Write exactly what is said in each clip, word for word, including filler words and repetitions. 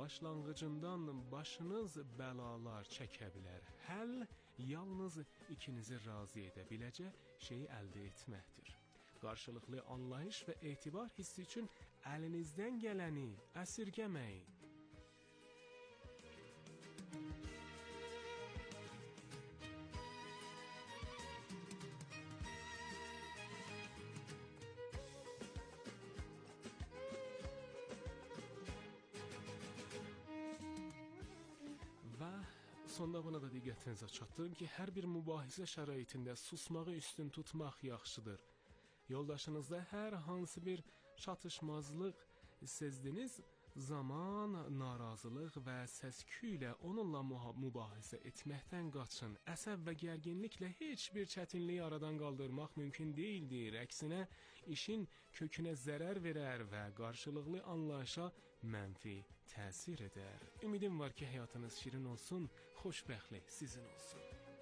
başlanğıcından başınız bəlalar çəkə bilər. Həll yalnız ikinizi razı edə biləcək şeyi əldə etməkdir. Qarşılıqlı anlayış və etibar hissi üçün əlinizdən gələni əsirgəməyin. Və sonda buna da diqqətinizə çatdırım ki, hər bir mübahisə şəraitində susmağı üstün tutmaq yaxşıdır. Yoldaşınızda hər hansı bir çatışmazlıq sezdiniz zaman, narazılıq və səs-küy ilə onunla mübahisə etməkdən qaçın. Əsəb və gərginliklə heç bir çətinliyi aradan qaldırmaq mümkün deyildir. Əksinə, işin kökünə zərər verər və qarşılıqlı anlayışa mənfi təsir edər. Ümidim var ki, həyatınız şirin olsun, xoşbəxtlik sizin olsun.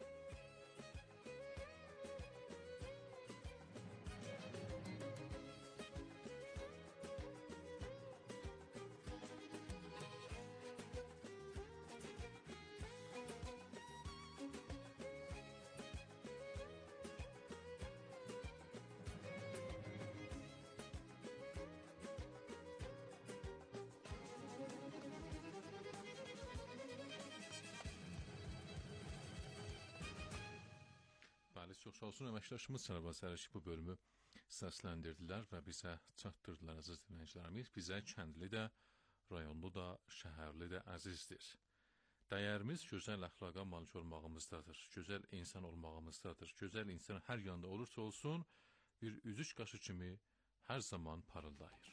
Bəli, çox sağ olsun, əməkdaşımız Sərvar Sərəşi bu bölümü səsləndirdilər və bizə çatdırdılar əziz dinləyicilərimiz. Bizə kəndli də, rayonlu da, şəhərli də əzizdir. Dəyərimiz gözəl əxlaqa malik olmağımızdadır, gözəl insan olmağımızdadır. Gözəl insan hər yanda olursa olsun, bir üzük qaşı kimi hər zaman parıldayır.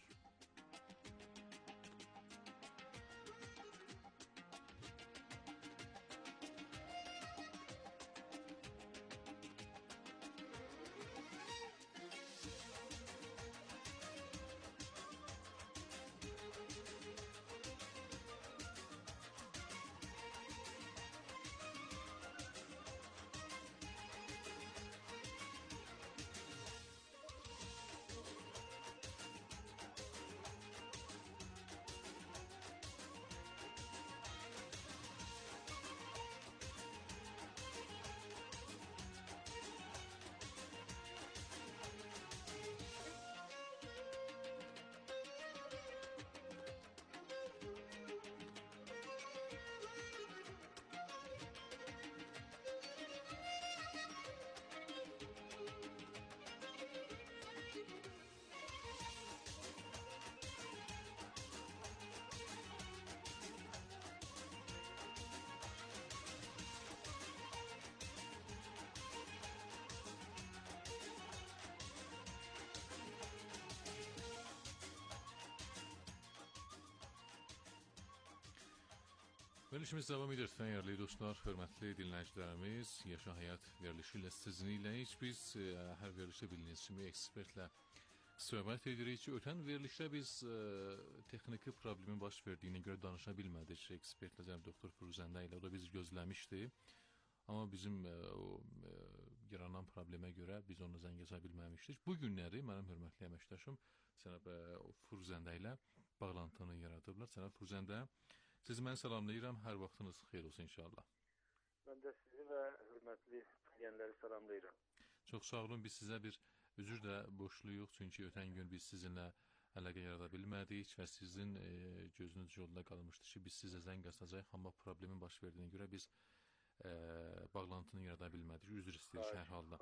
Verilişimiz davam edir, dəyərli dostlar, hörmətli dinləyicilərimiz. Yaşa Həyat verilişi ilə sizinləyik. Biz e, hər verilişdə bildiyiniz kimi ekspertlə söhbət edirik. Ötən verilişdə biz e, texniki problemin baş verdiyinə görə danışa bilmədik. Ekspertlə cənab doktor Firuzəndə ilə o da bizi gözləmişdi. Amma bizim e, o e, yaranan problemə görə biz onu zəng yaza bilməmişdik. Bu günləri mənim hörmətli əməkdaşım cənab Firuzəndə ilə bağlantını yaradıblar. Cənab Firuzəndə, sizi mən salamlayıram, hər vaxtınız xeyir olsun inşallah. Mən də sizi və hörmətli dinləyənləri salamlayıram. Çox sağ olun, biz sizə bir üzr də borcluyuq, çünki ötən gün biz sizinlə əlaqə yarada bilmədik və sizin e, gözünüz yolda qalmışdı ki, biz sizə zəng açacağıq, amma problemin baş verdiyinə görə biz e, bağlantını yarada bilmədik, üzr istəyirik hər halda.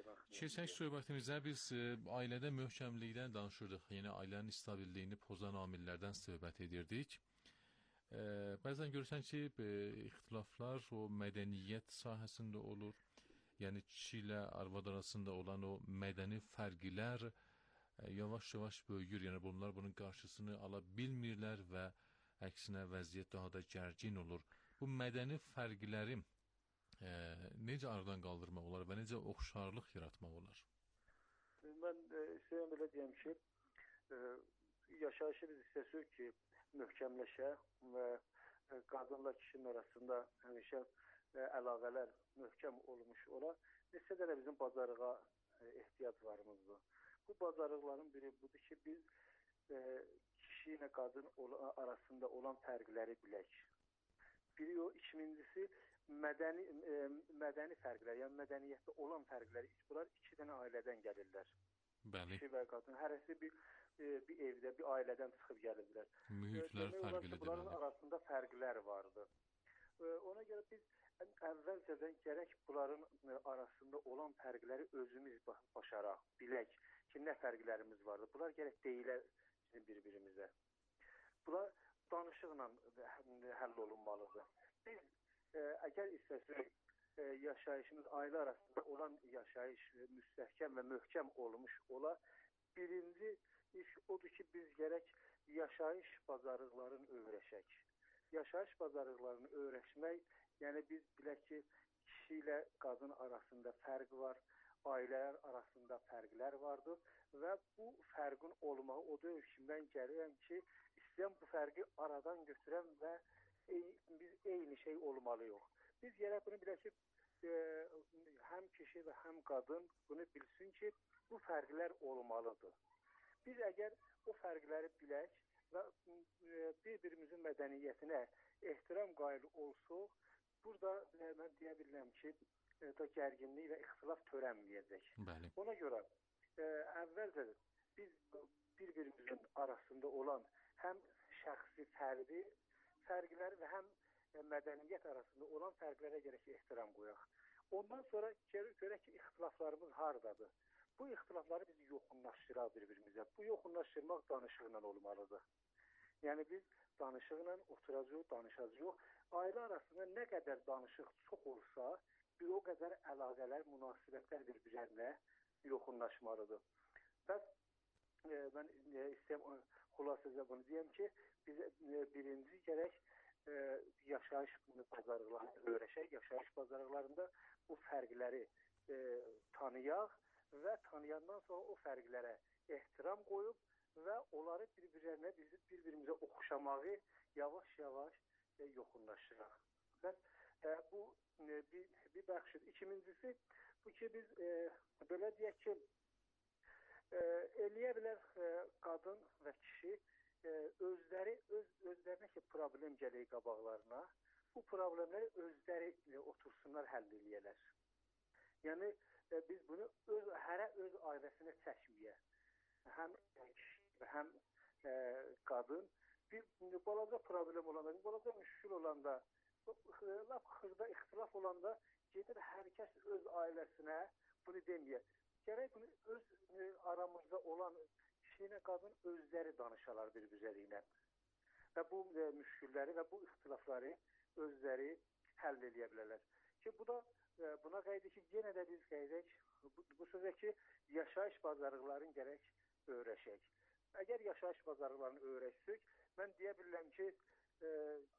Keçək söhbətimizə biz e, ailədə möhkəmlikdən danışırdıq, yəni ailənin stabilliyini pozan amillərdən söhbət edirdik. Ee, bəzən görürsən ki, e, ixtilaflar o mədəniyyət sahəsində olur. Yəni kişi ilə arvad arasında olan o mədəni fərqlər e, yavaş-yavaş böyüyür. Yəni bunlar bunun qarşısını ala bilmirlər və əksinə vəziyyət daha da gərgin olur. Bu mədəni fərqləri e, necə aradan qaldırmaq olar və necə oxşarlıq yaratmaq olar? Mən e, sizə belə deyəm ki, e, yaşayışı biz istəsirik ki, möhkəmləşə və qadınla kişinin arasında həmişə əlaqələr möhkəm olmuş ola. Neçə də bizim bacarığa ehtiyac varımızdır. Bu bacarıqların biri budur ki, biz kişi ilə qadın arasında olan fərqləri bilək. Biri o, ikincisi mədəni e, mədəni fərqlər, yəni mədəniyyətdə olan fərqlər. Bunlar iki dənə ailədən gəlirlər. Bəli. Kişi və qadın hərəsi bir e, bir evdə, bir ailədən çıxıb gəlirlər. Mühitlər e, fərqlidir. Bunların arasında fərqlər vardı. E, ona görə biz əvvəlcədən gərək bunların arasında olan fərqləri özümüz başaraq, bilək ki, nə fərqlərimiz vardır. Bunlar gərək deyilə bir-birimizə. Bunlar danışıqla həll olunmalıdır. Biz e, əgər istəsək e, yaşayışımız ailə arasında olan yaşayış müstəhkəm və möhkəm olmuş ola, birinci iş odur ki, biz gərək yaşayış bacarıqlarını öyrəşək. Yaşayış bacarıqlarını öyrəşmək, yəni biz bilək ki, kişi ilə qadın arasında fərq var, ailələr arasında fərqlər vardır və bu fərqin olmağı o deyil ki, mən gəlirəm ki, istəyəm bu fərqi aradan götürəm və ey, biz eyni şey olmalıyıq. Biz gərək bunu bilək ki, e, həm kişi və həm qadın bunu bilsin ki, bu fərqlər olmalıdır. Biz əgər o fərqləri bilək və e, bir-birimizin mədəniyyətinə ehtiram qayılı olsuq, burada e, mən deyə bilirəm ki, e, da gərginlik və ixtilaf törənməyəcək. Bəli. Ona görə e, əvvəlcə biz bir-birimizin arasında olan həm şəxsi fərdi fərqlər və həm e, mədəniyyət arasında olan fərqlərə gərək ehtiram qoyaq. Ondan sonra görək ki, ixtilaflarımız hardadır. Bu ixtilafları biz yoxunlaşdıraq bir-birimizə. Bu yoxunlaşdırmaq danışıqla olmalıdır. Yəni biz danışıqla oturacaq, danışacaq. Ailə arasında nə qədər danışıq çox olsa, bir o qədər əlaqələr, münasibətlər bir-birlərinə yoxunlaşmalıdır. Bəs e, mən e, istəyəm xülasəcə bunu deyəm ki, biz e, birinci gərək e, yaşayış bazarlarını öyrəşək, yaşayış bazarlarında bu fərqləri e, tanıyaq və tanıyandan sonra o fərqlərə ehtiram qoyub və onları bir-birlərinə bir-birimizə oxşamağı yavaş-yavaş e, yoxunlaşdıraq. Bəs e, bu e, bir, bir bəxşdir. İkincisi bu ki biz e, belə deyək ki, e, eləyə bilər e, qadın və kişi e, özləri öz özlərinə ki problem gəlir qabaqlarına, bu problemləri özləri e, otursunlar, həll eləyələr. Yəni e, biz bunu öz hərə öz ailəsinə çəkməyək. Həm kişi və həm e, qadın bir balaca problem olanda, bir balaca müşkül olanda, laf xırda ixtilaf olanda gedir hər kəs öz ailəsinə bunu deməyə. Gərək bunu öz e, aramızda olan kişi ilə qadın özləri danışalar bir-birləri ilə. Və bu e, müşkülləri və bu ixtilafları özləri həll eləyə bilərlər. Ki bu da e, buna qayıdır ki, yenə də biz qayıdək bu, bu sözə ki, yaşayış bacarıqlarını gərək öyrəşək. Əgər yaşayış bacarıqlarını öyrəşsək, mən deyə bilirəm ki, e,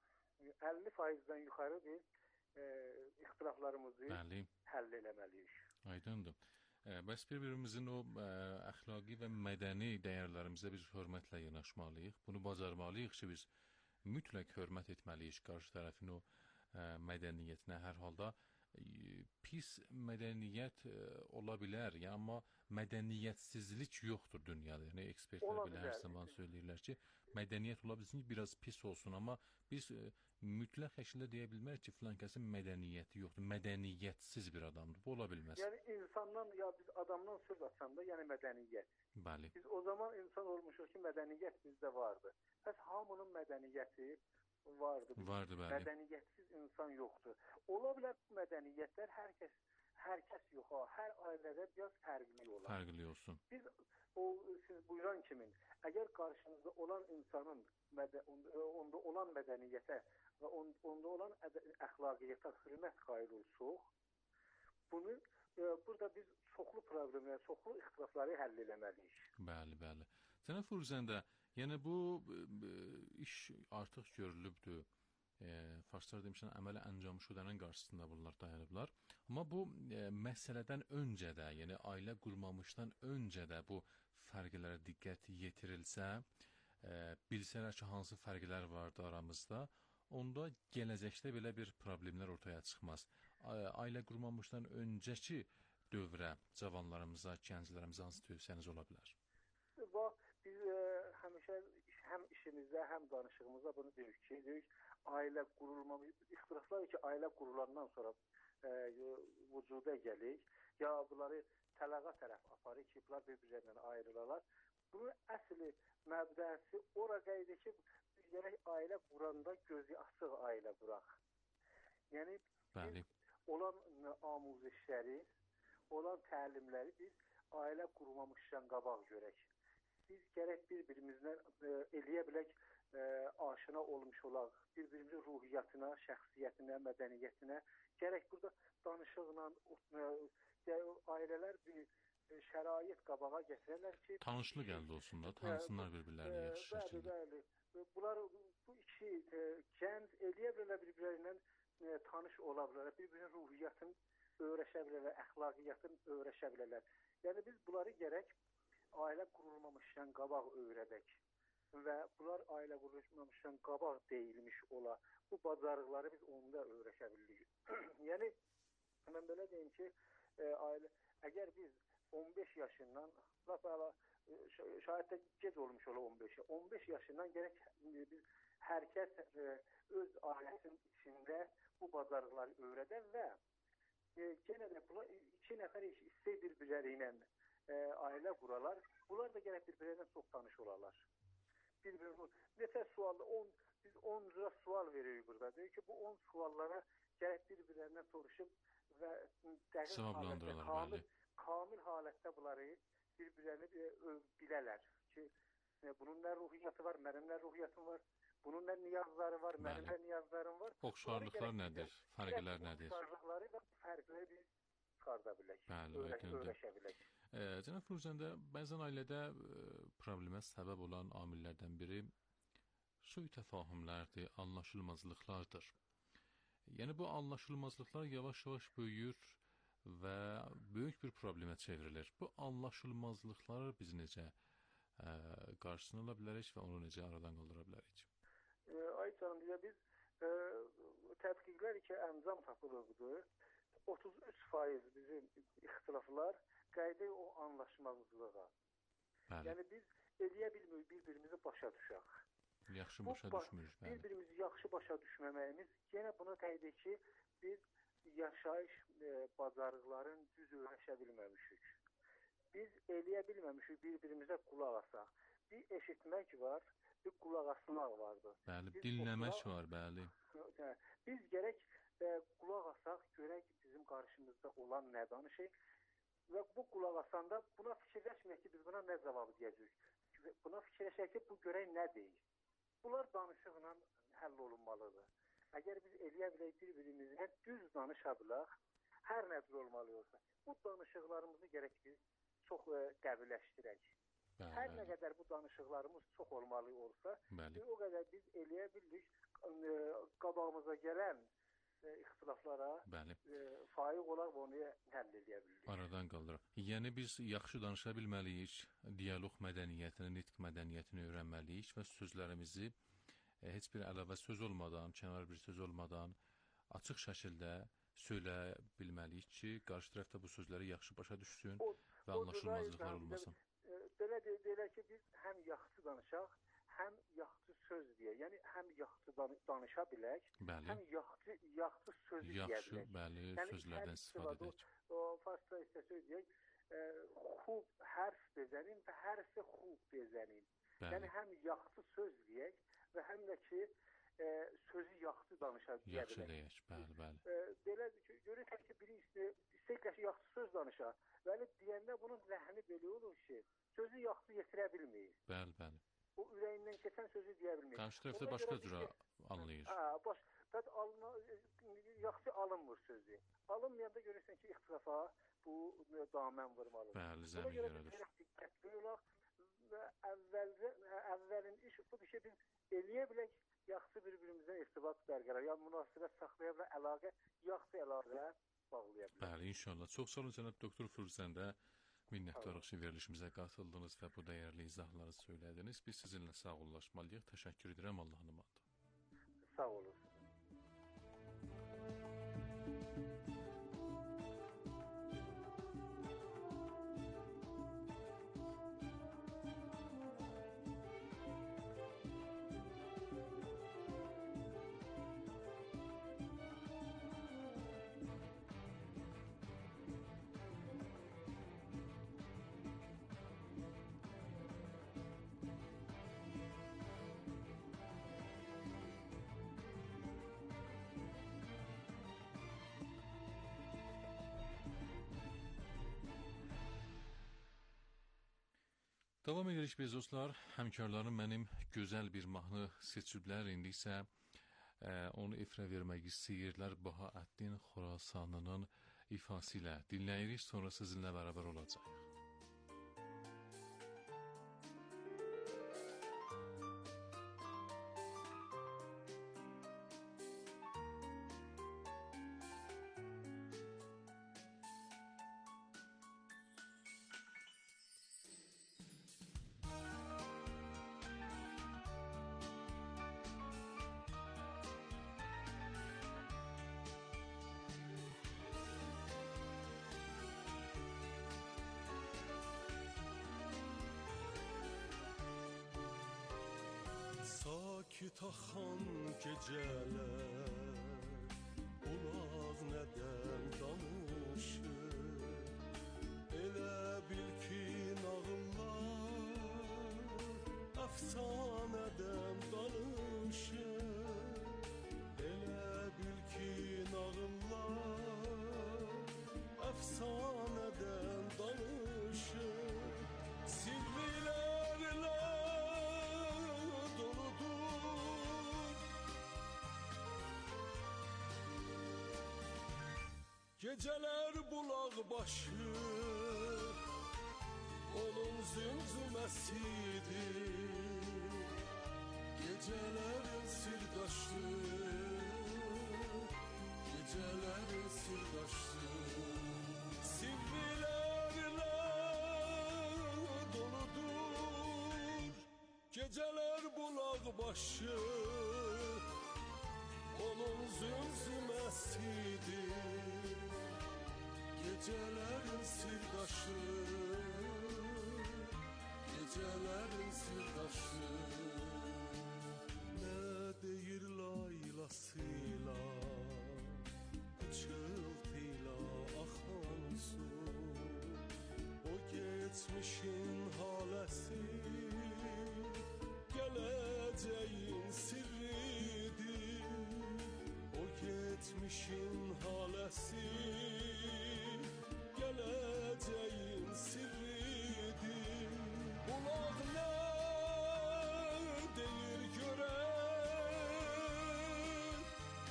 əlli faizdən yuxarı biz e, ixtilaflarımızı Bəli. həll eləməliyik. Aydındır. E, bəs bir-birimizin o e, əxlaqi və mədəni dəyərlərimizə biz hörmətlə yanaşmalıyıq. Bunu bacarmalıyıq ki, biz mütləq hörmət etməliyik qarşı tərəfin o e, mədəniyyətinə. Hər halda e, pis mədəniyyət e, ola bilər, yəni, amma mədəniyyətsizlik yoxdur dünyada. Yəni ekspertlər belə hər zaman söyləyirlər ki, mədəniyyət ola bilsin ki, biraz pis olsun, amma biz e, mütləq şəkildə deyə bilmərik ki, filan kəsin mədəniyyəti yoxdur, mədəniyyətsiz bir adamdır. Bu ola bilməz. Yəni insandan, ya biz adamdan söz açanda, yəni mədəniyyət. Bəli. Biz o zaman insan olmuşuq ki, mədəniyyət bizdə vardır. Bəs hamının mədəniyyəti vardır. Vardır, bəli. Mədəniyyətsiz insan yoxdur. Ola bilər bu mədəniyyətlər hər kəs, hər kəs yox, hər ailədə biraz fərqli olar. Fərqli olsun. Biz o siz buyuran kimin, əgər qarşınızda olan insanın mədə, onda olan mədəniyyətə və onda olan əxlaqiyyata hörmət qayıl olsuq, bunu e, burada biz çoxlu problemləri, çoxlu ixtilafları həll eləməliyik. Bəli, bəli. Cənab Furuzəndə, yəni bu e, iş artıq görülübdür. E, Farslar demişən, əmələ əncam şudənin qarşısında bunlar dayanıblar. Amma bu e, məsələdən öncə də, yəni ailə qurmamışdan öncə də bu fərqlərə diqqət yetirilsə, e, bilsələr ki, hansı fərqlər vardı aramızda, onda gələcəkdə belə bir problemlər ortaya çıxmaz. Ailə qurmamışdan öncəki dövrə, cavanlarımıza, gənclərimizə hansı tövsiyəniz ola bilər? Bax, biz e, həmişə iş həm işimizdə, həm danışığımızda bunu deyirik ki, deyirik, ailə qurulmamış, ixtilaflar ki, ailə qurulandan sonra e, vücuda gəlir, ya bunları tələqa tərəf aparır ki, bunlar bir-birlərindən ayrılalar. Bunun əsli məbdəsi ora qayıdır ki, yəni ailə quranda gözü açıq ailə quraq. Yəni Bəli. olan amuzişləri, olan təlimləri biz ailə qurmamışdan qabaq görək. Biz gərək bir-birimizlə e, eləyə bilək, e, aşina olmuş olaq, bir-birimizin ruhiyyatına, şəxsiyyətinə, mədəniyyətinə. Gərək burada danışıqla, e, ailələr bir şərait qabağa gətirərlər ki... Tanışlıq əldə olsun da, tanısınlar bir-birlərini yaxşı şəkildə. Bəli, bəli. Bunlar, bu iki e, gənc eləyə bilərlər bir-birlərindən e, tanış ola bilərlər, bir-birinin ruhiyyatını öyrəşə bilərlər, əxlaqiyyatını öyrəşə bilərlər. Yəni biz bunları gərək ailə qurulmamışdan qabaq öyrədək və bunlar ailə qurulmamışdan qabaq deyilmiş ola. Bu bacarıqları biz onda öyrəşə bilirik. Yəni mən belə deyim ki, e, ailə, əgər biz on beş yaşından, şayət də gec olmuş ola on beş, on beş yaşından gərək biz hər kəs öz ailəsinin içində bu bacarıqları öyrədən və yenə də iki nəfər istək bir-birləri ilə ailə quralar, bunlar da gərək bir-birlərindən çox tanış olarlar. Neçə sualda, biz on cürə sual veririk burada. Deyir ki, bu on suallara gərək bir-birlərindən soruşub və cavablandırırlar, bəli. Kamil halətdə bunları bir-birlərini bilələr ki, bunun nə ruhiyyatı var, mənim nə ruhiyyatım var, bunun nə niyazları var, mənim nə niyazlarım var. Oxşarlıqlar nədir, fərqlər nədir? Oxşarlıqları və fərqləri biz çıxarda bilək, öyrəşə bilək. Cənab Firuzəndə, bəzən ailədə problemə səbəb olan amillərdən biri sui təfahümlərdir, anlaşılmazlıqlardır. Yəni bu anlaşılmazlıqlar yavaş-yavaş böyüyür və böyük bir problemə çevrilir. Bu anlaşılmazlıqları biz necə ə, qarşısını ala bilərik və onu necə aradan qaldıra bilərik? E, ay canım, biz e, tədqiqlər ki, əncam tapılıbdır. otuz üç faiz bizim ixtilaflar qayıdır o anlaşmazlığa. Bəli. Yəni biz eləyə bilmirik, bir-birimizi başa düşək. Yaxşı başa düşmürük. Bir-birimizi yaxşı başa düşməməyimiz yenə buna qayıdır ki, biz yaşayış e, bacarıqların düz öyrəşə bilməmişik. Biz eləyə bilməmişik, bir-birimizə qulaq asaq. Bir eşitmək var, bir qulaq asmaq vardır. Bəli, biz dinləmək qulaq... var, bəli. Biz gərək e, qulaq asaq, görək bizim qarşımızda olan nə danışıq və bu qulaq asanda buna fikirləşməyək ki, biz buna nə cavab deyəcəyik. Buna fikirləşək ki, bu görək nə deyil. Bunlar danışıqla həll olunmalıdır. Əgər biz eləyə bilək bir-birimizlə düz danışa bilək, hər nə cür olmalı olsa, bu danışıqlarımızı gərək biz çox e, qəbirləşdirək. Bəli, hər bəli. Nə qədər bu danışıqlarımız çox olmalı olsa, e, o qədər biz eləyə bildik e, qabağımıza gələn e, ixtilaflara e, faiq olaraq onu həll edə bildik. Aradan qaldıraq. Yəni biz yaxşı danışa bilməliyik, diyaloq mədəniyyətini, nitq mədəniyyətini öyrənməliyik və sözlərimizi heç bir əlavə söz olmadan, kənar bir söz olmadan açıq şəkildə söyləyə bilməliyik ki, qarşı tərəfdə bu sözləri yaxşı başa düşsün o, və anlaşılmazlıqlar olmasın. Belə deyək ki, biz həm yaxşı danışaq, həm yaxşı söz deyək. Yəni həm yaxşı danışa bilək, bəli. Həm yaxşı yaxşı söz deyə bilək. Yaxşı, bəli, yəni, sözlərdən istifadə edək. O farsça isə söz deyək, xub hərf bezənin və hərfi xub bezənin. Yəni həm yaxşı söz deyək və həm də ki, e, sözü yaxşı danışa deyə bilək. Yaxşı deyək, bəli, bəli. E, belədir ki, görürsən ki, biri istəyirlər ki, yaxşı söz danışa. Bəli, deyəndə bunun rəhni belə olur ki, sözü yaxşı yetirə bilməyir. Bəli, bəli. O ürəyindən keçən sözü deyə bilməyir. Qarşı tərəfdə başqa cürə anlayır. Hə, baş, alına, yaxşı alınmır sözü. Alınmayanda görürsən ki, ixtilafa bu damən vurmalıdır. Bəli, zəmin yaradır. Diqqətli olaq və əvvəlcə, əvvəlin iş budur ki, biz eləyə bilək yaxşı bir-birimizdən irtibat bərqərar, yəni münasibət saxlaya və əlaqə, yaxşı əlaqə bağlaya bilək. Bəli, inşallah. Çox sağ olun, cənab doktor Firuzəndə. Minnətdarıq ki, verilişimizə qatıldınız və bu dəyərli izahları söylədiniz. Biz sizinlə sağollaşmalıyıq. Təşəkkür edirəm. Allahın emanet. Sağ olun. Davam edirik biz dostlar. Həmkarlarım mənim gözəl bir mahnı seçiblər. İndi isə e, onu efirə vermək istəyirlər. Bahaəddin Xorasanının ifası ilə dinləyirik. Sonra sizinlə bərabər olacaq. Sakit axan gecələr Ulaq nədən danışır Elə bil ki nağıllar Əfsanədən danışır Elə bil ki nağıllar Əfsanədən danışır Sirrilərlə Geceler bulaq başı Onun zümzüməsidir Gecelerin sirdaşı Gecelerin sirdaşı Sirrilerle doludur Geceler bulaq başı Onun zümzüməsidir Gecelerin sirdaşı Gecelerin sirdaşı Ne deyir laylasıyla Pıçıltıyla axan su O geçmişin haləsi Gələcəyin sirridir O geçmişin haləsi Gələcəyin sirridir Bulaq nə deyir görək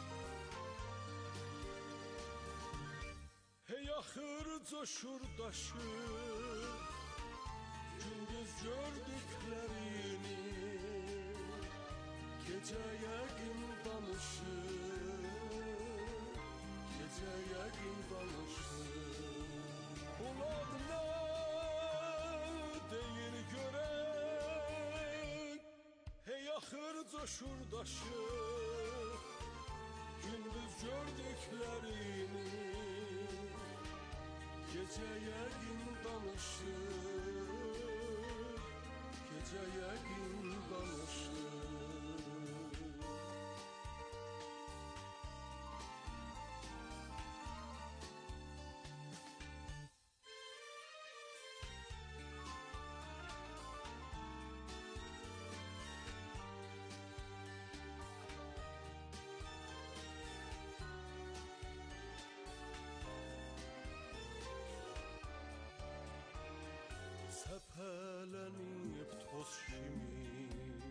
Hey axır coşur daşır Gündüz gördüklərini Gecə yəqin danışır Gecə yəqin danışır Bulaq nə deyir görək Hey axır coşur daşır Gündüz gördüklərini Gecə yəqin danışır Gecə yəqin danışır Səpələnib toz kimi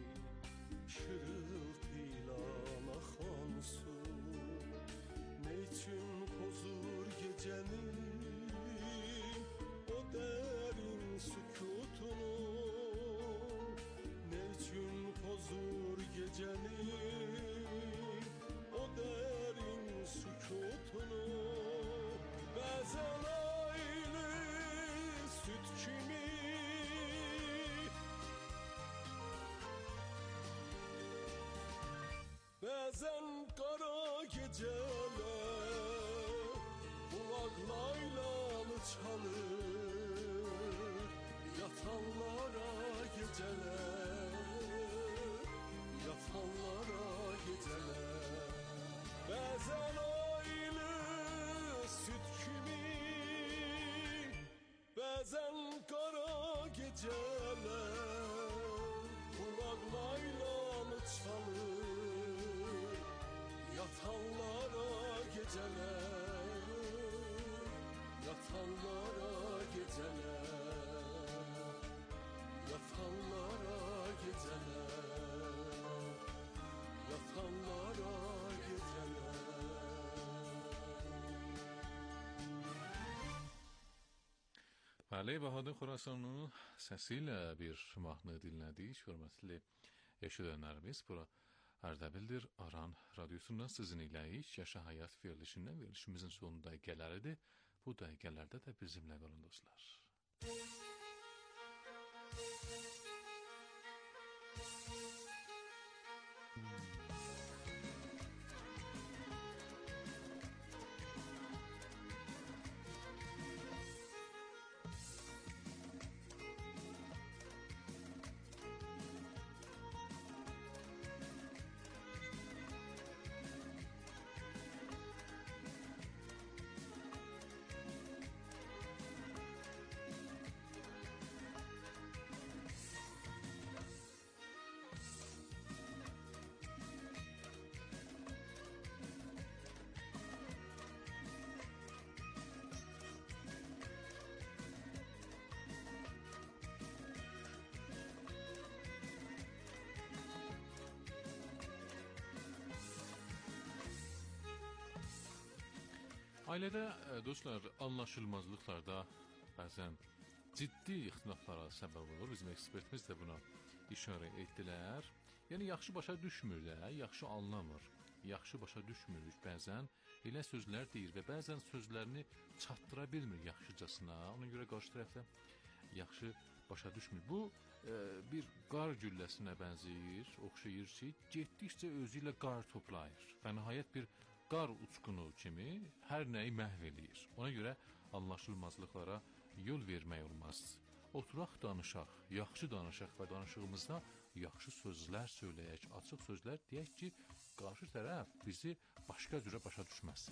Şırıltıyla axan su Ne üçün pozur gecənin O dərin sükutunu Ne üçün pozur gecənin O dərin sükutunu Bəzən aylı süt kimi Bəzən qara gecələr Bulaq laylalı çalır Yatanlara gecələr Yatanlara gecələr Bəzən aylı süt kimi Bəzən qara gecələr Bulaq laylalı çalır Yatanlara geceler, yatanlara geceler, yatanlara geceler, yatanlara geceler. Bəli, Bahadır Xurasanın səsi ilə bir mahnı dinlədik. Hörmətli eşidənlərimiz, bura Ərdəbildir Aran radiosundan sizin iləyik. Yaşa həyat verilişindən verilişimizin son dəqiqələridir. Bu dəqiqələrdə də bizimlə qalın dostlar. Ailədə, dostlar, anlaşılmazlıqlarda bəzən ciddi ixtilaflara səbəb olur. Bizim ekspertimiz də buna işarə etdilər. Yəni, yaxşı başa düşmür də, yaxşı anlamır. Yaxşı başa düşmürük bəzən. Elə sözlər deyir və bəzən sözlərini çatdıra bilmir yaxşıcasına. Ona görə qarşı tərəfdə yaxşı başa düşmür. Bu, e, bir qar gülləsinə bənzəyir, oxşayır ki, getdikcə özü ilə qar toplayır. Və nəhayət bir qar uçqunu kimi hər nəyi məhv eləyir. Ona görə anlaşılmazlıqlara yol vermək olmaz. Oturaq, danışaq, yaxşı danışaq və danışığımızda yaxşı sözlər söyləyək, açıq sözlər deyək ki, qarşı tərəf bizi başqa cürə başa düşməz.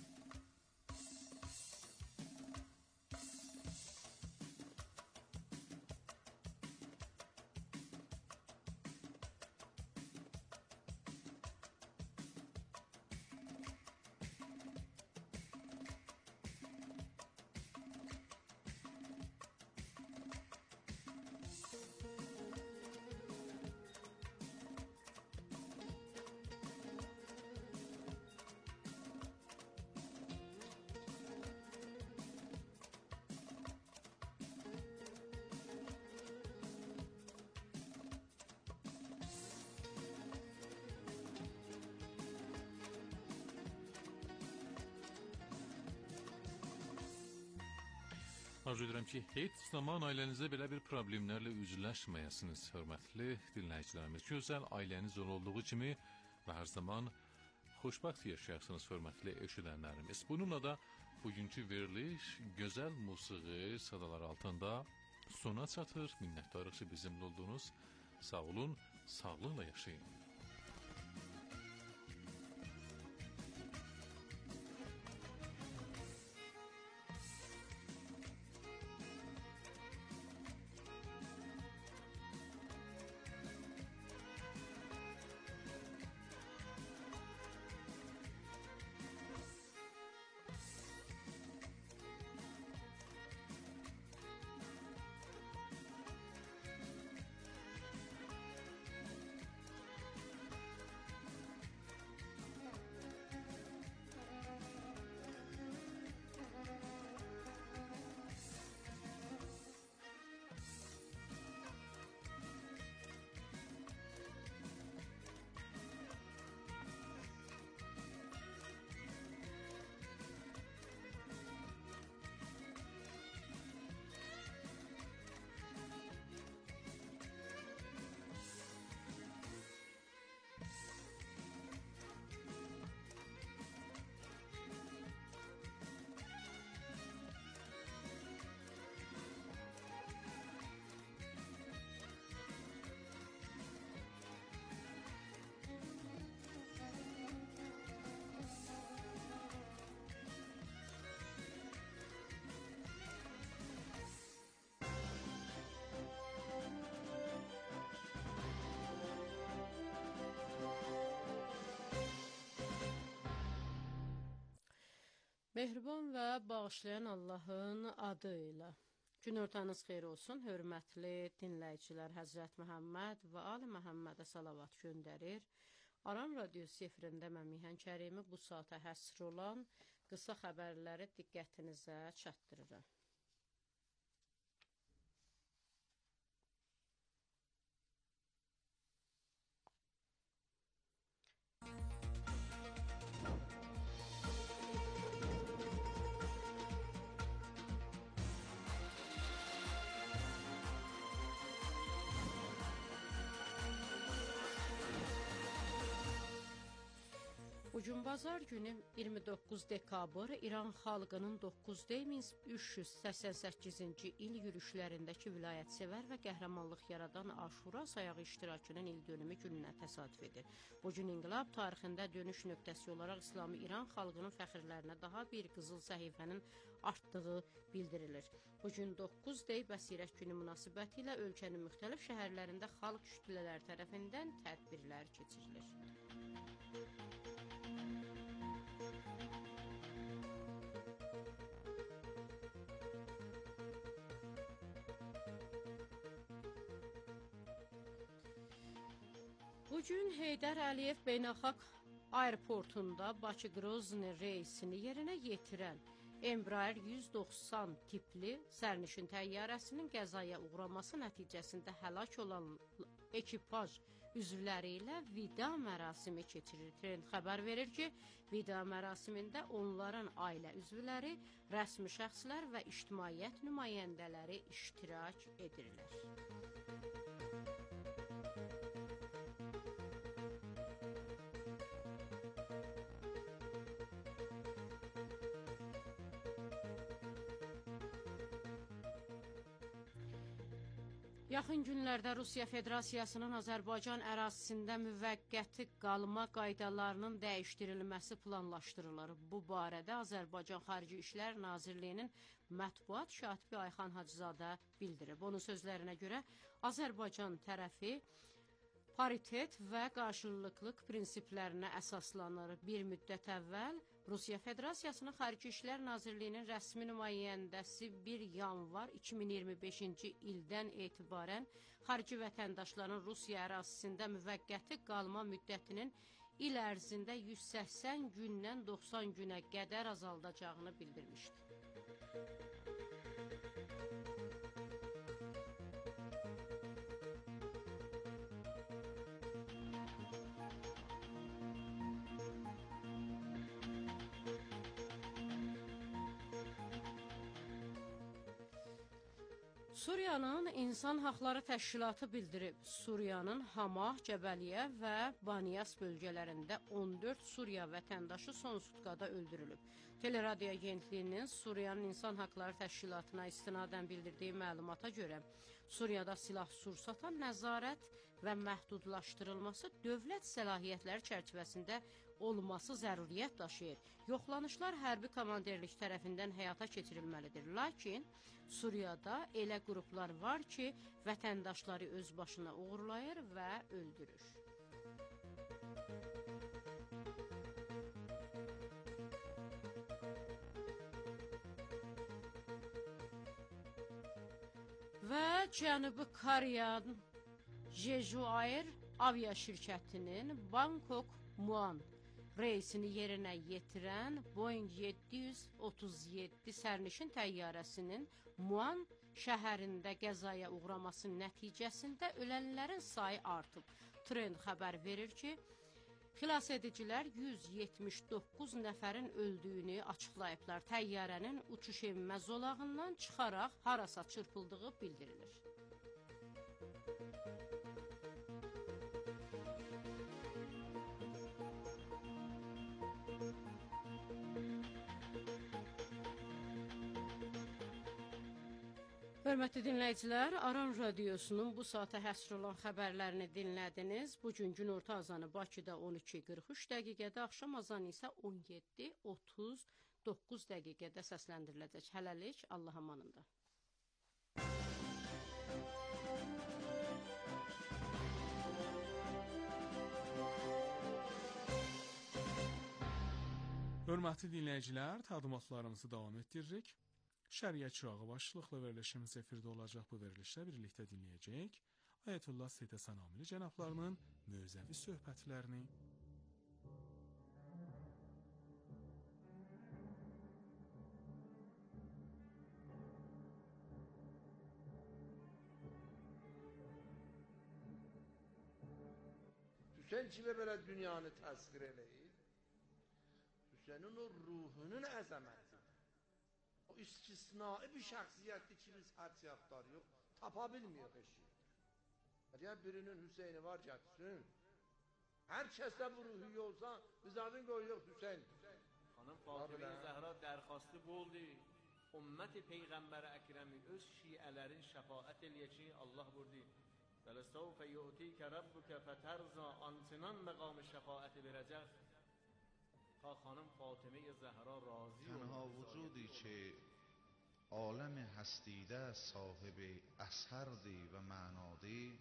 Arzu edirəm ki, heç zaman ailənizə belə bir problemlərlə üzləşməyəsiniz, hörmətli dinləyicilərimiz. Gözəl ailəniz olduğu kimi və hər zaman xoşbəxt yaşayasınız, hörmətli eşidənlərimiz. Bununla da bugünkü veriliş gözəl musiqi sadalar altında sona çatır. Minnətdarıq ki, bizimlə olduğunuz. Sağ olun, sağlıqla yaşayın. Mehriban və bağışlayan Allahın adı ilə. Günortanız xeyir olsun, hörmətli dinləyicilər. Həzrət Məhəmməd və Ali Məhəmmədə salavat göndərir. Aran Radiosu efirində mən Mihan Kərimi bu saata həsr olan qısa xəbərləri diqqətinizə çatdırıram. Bugün bazar günü iyirmi doqquz dekabr İran xalqının doqquz min üç yüz səksən səkkizinci il yürüşlərindəki vilayətsevər və qəhrəmanlıq yaradan Aşura sayağı iştirakının il dönümü gününə təsadüf edir. Bugün inqilab tarixində dönüş nöqtəsi olaraq İslami İran xalqının fəxrlərinə daha bir qızıl səhifənin artdığı bildirilir. Bugün doqquz Dey Bəsirət günü münasibəti ilə ölkənin müxtəlif şəhərlərində xalq kütlələri tərəfindən tədbirlər keçirilir. Bugün Heydər Əliyev Beynəlxalq Aeroportunda Bakı-Qrozny reysini yerinə yetirən Embraer yüz doxsan tipli sərnişin təyyarəsinin qəzaya uğraması nəticəsində həlak olan ekipaj üzvləri ilə vida mərasimi keçirir. Trend xəbər verir ki, vida mərasimində onların ailə üzvləri, rəsmi şəxslər və ictimaiyyət nümayəndələri iştirak edirlər. Yaxın günlərdə Rusiya Federasiyasının Azərbaycan ərazisində müvəqqəti qalma qaydalarının dəyişdirilməsi planlaşdırılır. Bu barədə Azərbaycan Xarici İşlər Nazirliyinin mətbuat katibi Ayxan Hacızadə bildirib. Onun sözlərinə görə Azərbaycan tərəfi paritet və qarşılıqlıq prinsiplərinə əsaslanır. Bir müddət əvvəl Rusiya Federasiyasının Xarici İşlər Nazirliyinin rəsmi nümayəndəsi bir yanvar iki min iyirmi beşinci ildən etibarən xarici vətəndaşların Rusiya ərazisində müvəqqəti qalma müddətinin il ərzində yüz səksən gündən doxsan günə qədər azaldacağını bildirmişdi. Suriyanın İnsan Haqları Təşkilatı bildirib, Suriyanın Hama, Cəbəliyə və Baniyas bölgələrində on dörd Suriya vətəndaşı son sutkada öldürülüb. Teleradio agentliyinin Suriyanın İnsan Haqları Təşkilatına istinadən bildirdiyi məlumata görə, Suriyada silah-sursata nəzarət və məhdudlaşdırılması dövlət səlahiyyətləri çərçivəsində olması zəruriyyət daşıyır. Yoxlanışlar hərbi komanderlik tərəfindən həyata keçirilməlidir. Lakin Suriyada elə qruplar var ki, vətəndaşları öz başına uğurlayır və öldürür. Və Cənubi Koreyanın Jeju Air avia şirkətinin Bangkok Muan reysini yerinə yetirən Boeing yeddi yüz otuz yeddi sərnişin təyyarəsinin Muan şəhərində qəzaya uğraması nəticəsində ölənlərin sayı artıb. Trend xəbər verir ki, xilas edicilər yüz yetmiş doqquz nəfərin öldüyünü açıqlayıblar. Təyyarənin uçuş enmə zolağından çıxaraq harasa çırpıldığı bildirilir. Hörmətli dinləyicilər, Aran Radiosunun bu saata həsr olan xəbərlərini dinlədiniz. Bugün günorta azanı Bakıda on iki qırx üç dəqiqədə, axşam azanı isə on yeddi otuz doqquz dəqiqədə səsləndiriləcək. Hələlik, Allah amanında. Hörmətli dinləyicilər, təqdimatlarımızı davam etdiririk. Şəriət çırağı başlıqlı verilişimiz efirdə olacaq. Bu verilişdə birlikdə dinləyəcək Ayətullah Seyid Həsən Amili cənablarının mövzəvi söhbətlərini. Hüseyin kimi belə dünyanı təsvir eləyir? Hüseynin o ruhunun əzəməti. O istisnai bir şəxsiyyətdir ki, biz hər cəhətlər yox, tapa bilmiyor eşi. Əgər birinin Hüseyni var gətirsin, hər kəsdə bu ruhu olsa, biz adın qoyuyor Hüseyin. Xanım Fatimə Zəhra dərxastı bu oldu. Ümmət-i Peyğəmbər Əkrəmi öz şiələrin şəfaət eləyək ki, Allah vurdu. وَلَسَوْفَ يُؤْتِيكَ رَبُّكَ فَتَرْضَى آنچنان مقام شفاعت برجخ تا خانم فاطمه زهرا راضی تنها وجودی که عالم هستیده صاحب اثردی و معنادی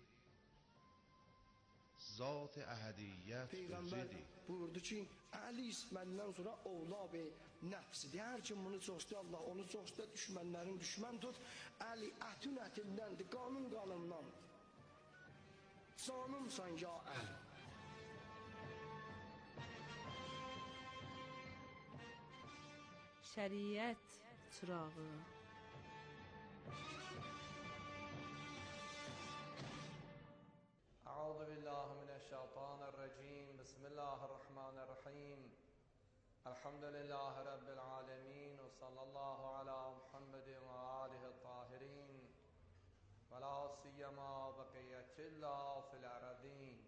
ذات احدیت Peyğəmbər buyurdu ki, Əli məndən sonra ovlab-ı nəfsidir. Hər kim bunu çoxdur, Allah onu çoxdur, düşmənlərin düşmən tut. Əli ətün ətindəndir, qanun qanundandır. Canımsan ya Əli. Şəriət çırağı. أعوذ بالله من الشيطان الرجيم بسم الله الرحمن الرحيم الحمد لله رب العالمين وصلى الله على محمد وآله الطاهرين ولا سیما بقیت الله فی الارضین.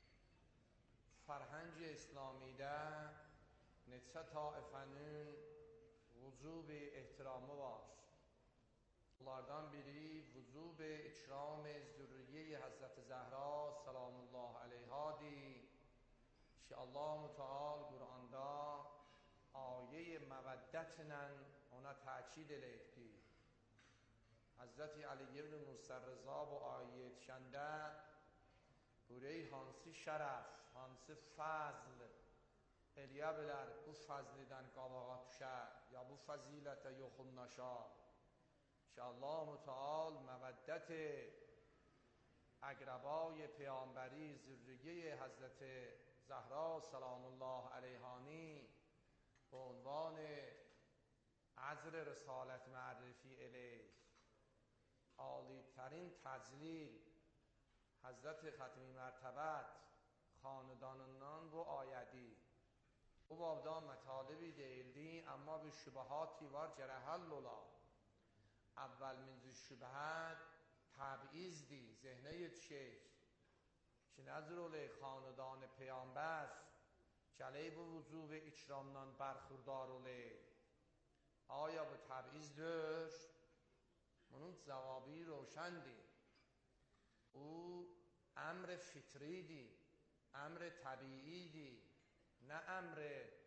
فرهنگ İslam'da neçə taifənin vücub ehtiramı var. Bunlardan biri vücub ikram zürriye Hazreti Zehra selamullah aleyhadir ki Allah-u Teala Kur'an'da ayet-i meveddetle ona təkid eləyibdir. Hazreti Ali ibn Musa Rıza bu ayet şəndə burayı hansı şərəf, hansı fəzl eləyə bilər bu fəzlidən qabağa düşə ya bu fəzilətə yoxunlaşa ki Allah-u Teala məvəddət əqrəbay Peyğəmbəri zürriye Hazreti Zəhra selamullah aleyhani bu unvan عذر رسالت معرفی الیه عالی ترین تجلیل حضرت ختمی مرتبت خاندانından bu ayədi. Bu babda mətalibi deyildi, amma bir şübahaتی var cərəhəll ola. Əvvəl minci şübəhət təbizdi, zehnə yetişir ki, nəzr olə xanedan Peyğəmbər gələ bu vücub ikramdan bərxurdar olə. آیا bu təbizdir? Bunun cavabı روشنdir. او امر فطریdir, امر طبیعیdir, nə əmr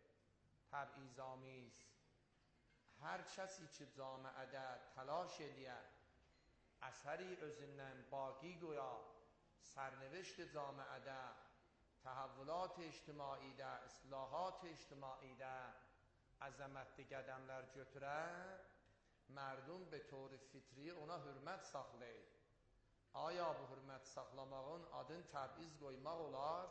təbizamiz. Hər kəsi ki camiədə təlaş edə, əsəri özündən baqi qoya, sərnevişt camiədə, təhəvvülat ictimaidə, islahat ictimaidə əzəmətli qədəmlər götürə, mərdum be طور fitri ona hürmət saxlayır. Aya bu hürmət saxlamağın adın təbiz qoymaq olar?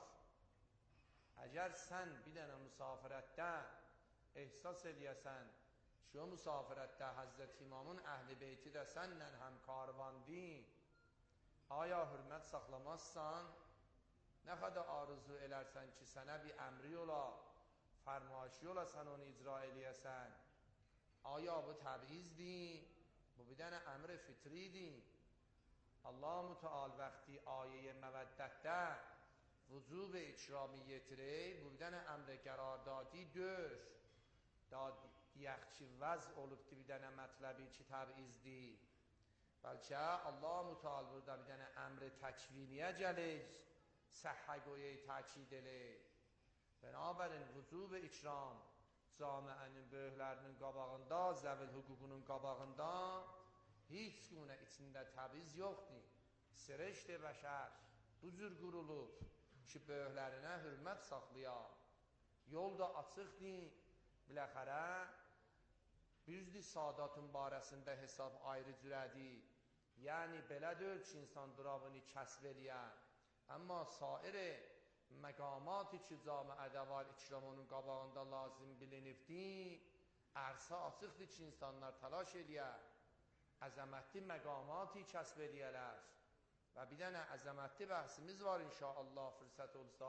Əgər sən bir dənə müsafirətdə ehsas eləyəsən ki, o müsafirətdə Həzrət İmamın əhl-i beyti də sənlə həm karvandin, aya hürmət saxlamazsan, nə qədər arzu elərsən ki, sənə bir əmri ola, فرمایشی ola sən onu icra eləyəsən. آیا bu təbizdir? Bu bir dənə əmr fitridir. Allah-u Teala vəqti ayə-i məvəddətdə vücub ikramiyyətir, bu bir dənə əmr qərardadi dör. Dad yəxçi vəz olubdi bir dənə mətləbi ki təbizdir. Bəlkə Allah-u Teala burada bir dənə əmr təkviniyə gəlir, səhhə qoyey təkid eləyir. Binabərin vücub ikram camiənin böyüklərinin qabağında, zəvil hüququnun qabağında heç günə içində təbiz yoxdur. Sirəşd bəşər bu cür qurulub ki, böyüklərinə hürmət saxlaya. Yol da açıqdır, biləxərə Düzdür, sadatın barəsində hesab ayrı cürədir. Yəni, belə deyil ki, insan duravını kəsb eləyə. Amma sair məqamat ki, camiədə var, İkram onun qabağında lazım bilinibdir. Ərsə açıqdır ki, insanlar təlaş eləyə. Əzəmətli məqamatı kəsb eləyələr. Və bir dənə əzəmətli bəhsimiz var inşallah fürsət olsa.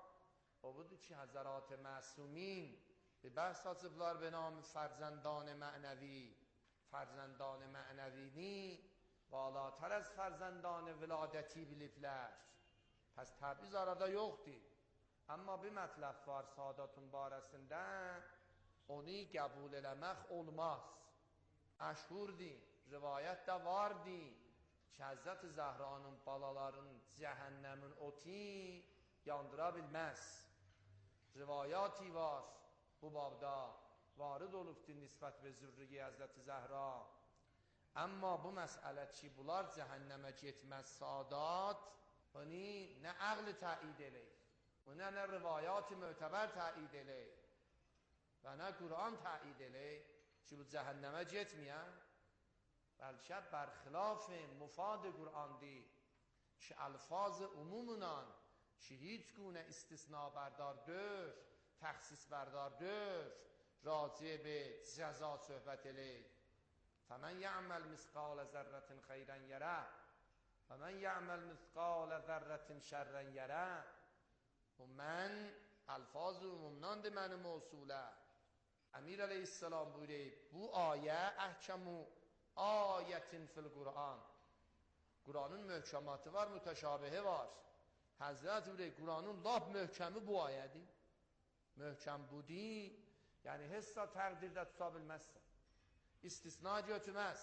O budur ki, Həzərat Məsumin bir bəhs açıblar به نام فرزندان معنوی. فرزندان معنوini بالاتر از فرزندان ولادتی biliblər. Pəs təbriz arada yoxdur. Amma bir mətləb var sadatın barəsində, onu qəbul eləmək olmaz. Əşhurdir, rivayət də vardır ki, Həzrət Zəhranın balaların cəhənnəmin oti yandıra bilməz. Rivayəti var bu babda varid olubdur nisbət və zürriyə Həzrət Zəhra. Amma bu məsələ ki, bunlar cəhənnəmə getməz sadat, onu nə əqli təid eləyir, onu nə rivayat mötəbər təid eləyir və nə Quran təid eləyir ki, bu cəhənnəmə getməyən, bəlkə bərxilaf mufad Qurandir ki, alfaz umumundan ki, hiç gune istisna berdardür, təxsis berdardür, راجع به جزا صحبت eləyir. فَمَنْ يَعْمَلْ مِثْقَالَ ذَرَّةٍ خَيْرًا يَرَهُ وَمَنْ يَعْمَلْ مِثْقَالَ ذَرَّةٍ شَرًّا يَرَهُ. و من الفاظ umumdandır mənim mövsula. Əmir əleyhissalam buyurur, bu ayə əhkəmu ayətin fil Quran. Quranın möhkəmatı var, mütəşabihi var. Həzrət buyurur, Quranın lap möhkəmi bu ayədir. Möhkəm budi, yəni hessa təqdirdə tuta bilməzsən. İstisna götürməz.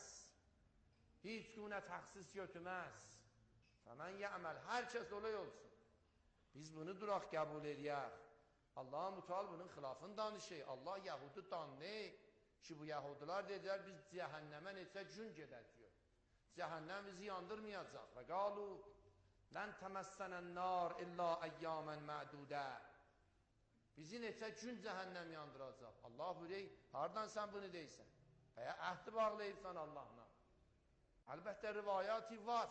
Hiç günə təxsis götürməz. Fəmən yəməl, hər kəs olay olsun. Biz bunu duraq qəbul edək. Allah Müteal bunun xilafını danışır. Allah Yahudi danlayır ki, bu Yahudiler dedilər, biz cəhənnəmə neçə gün gedəcəyik. Cəhənnəm bizi yandırmayacaq. Və qalu, lən təməssənən nar illa əyyamən mədudə. Bizi neçə gün cəhənnəm yandıracaq. Allah buyuruyor, hardan sən bunu deyirsən? Veya əhdi bağlayırsan Allah'la. Əlbəttə rivayəti var.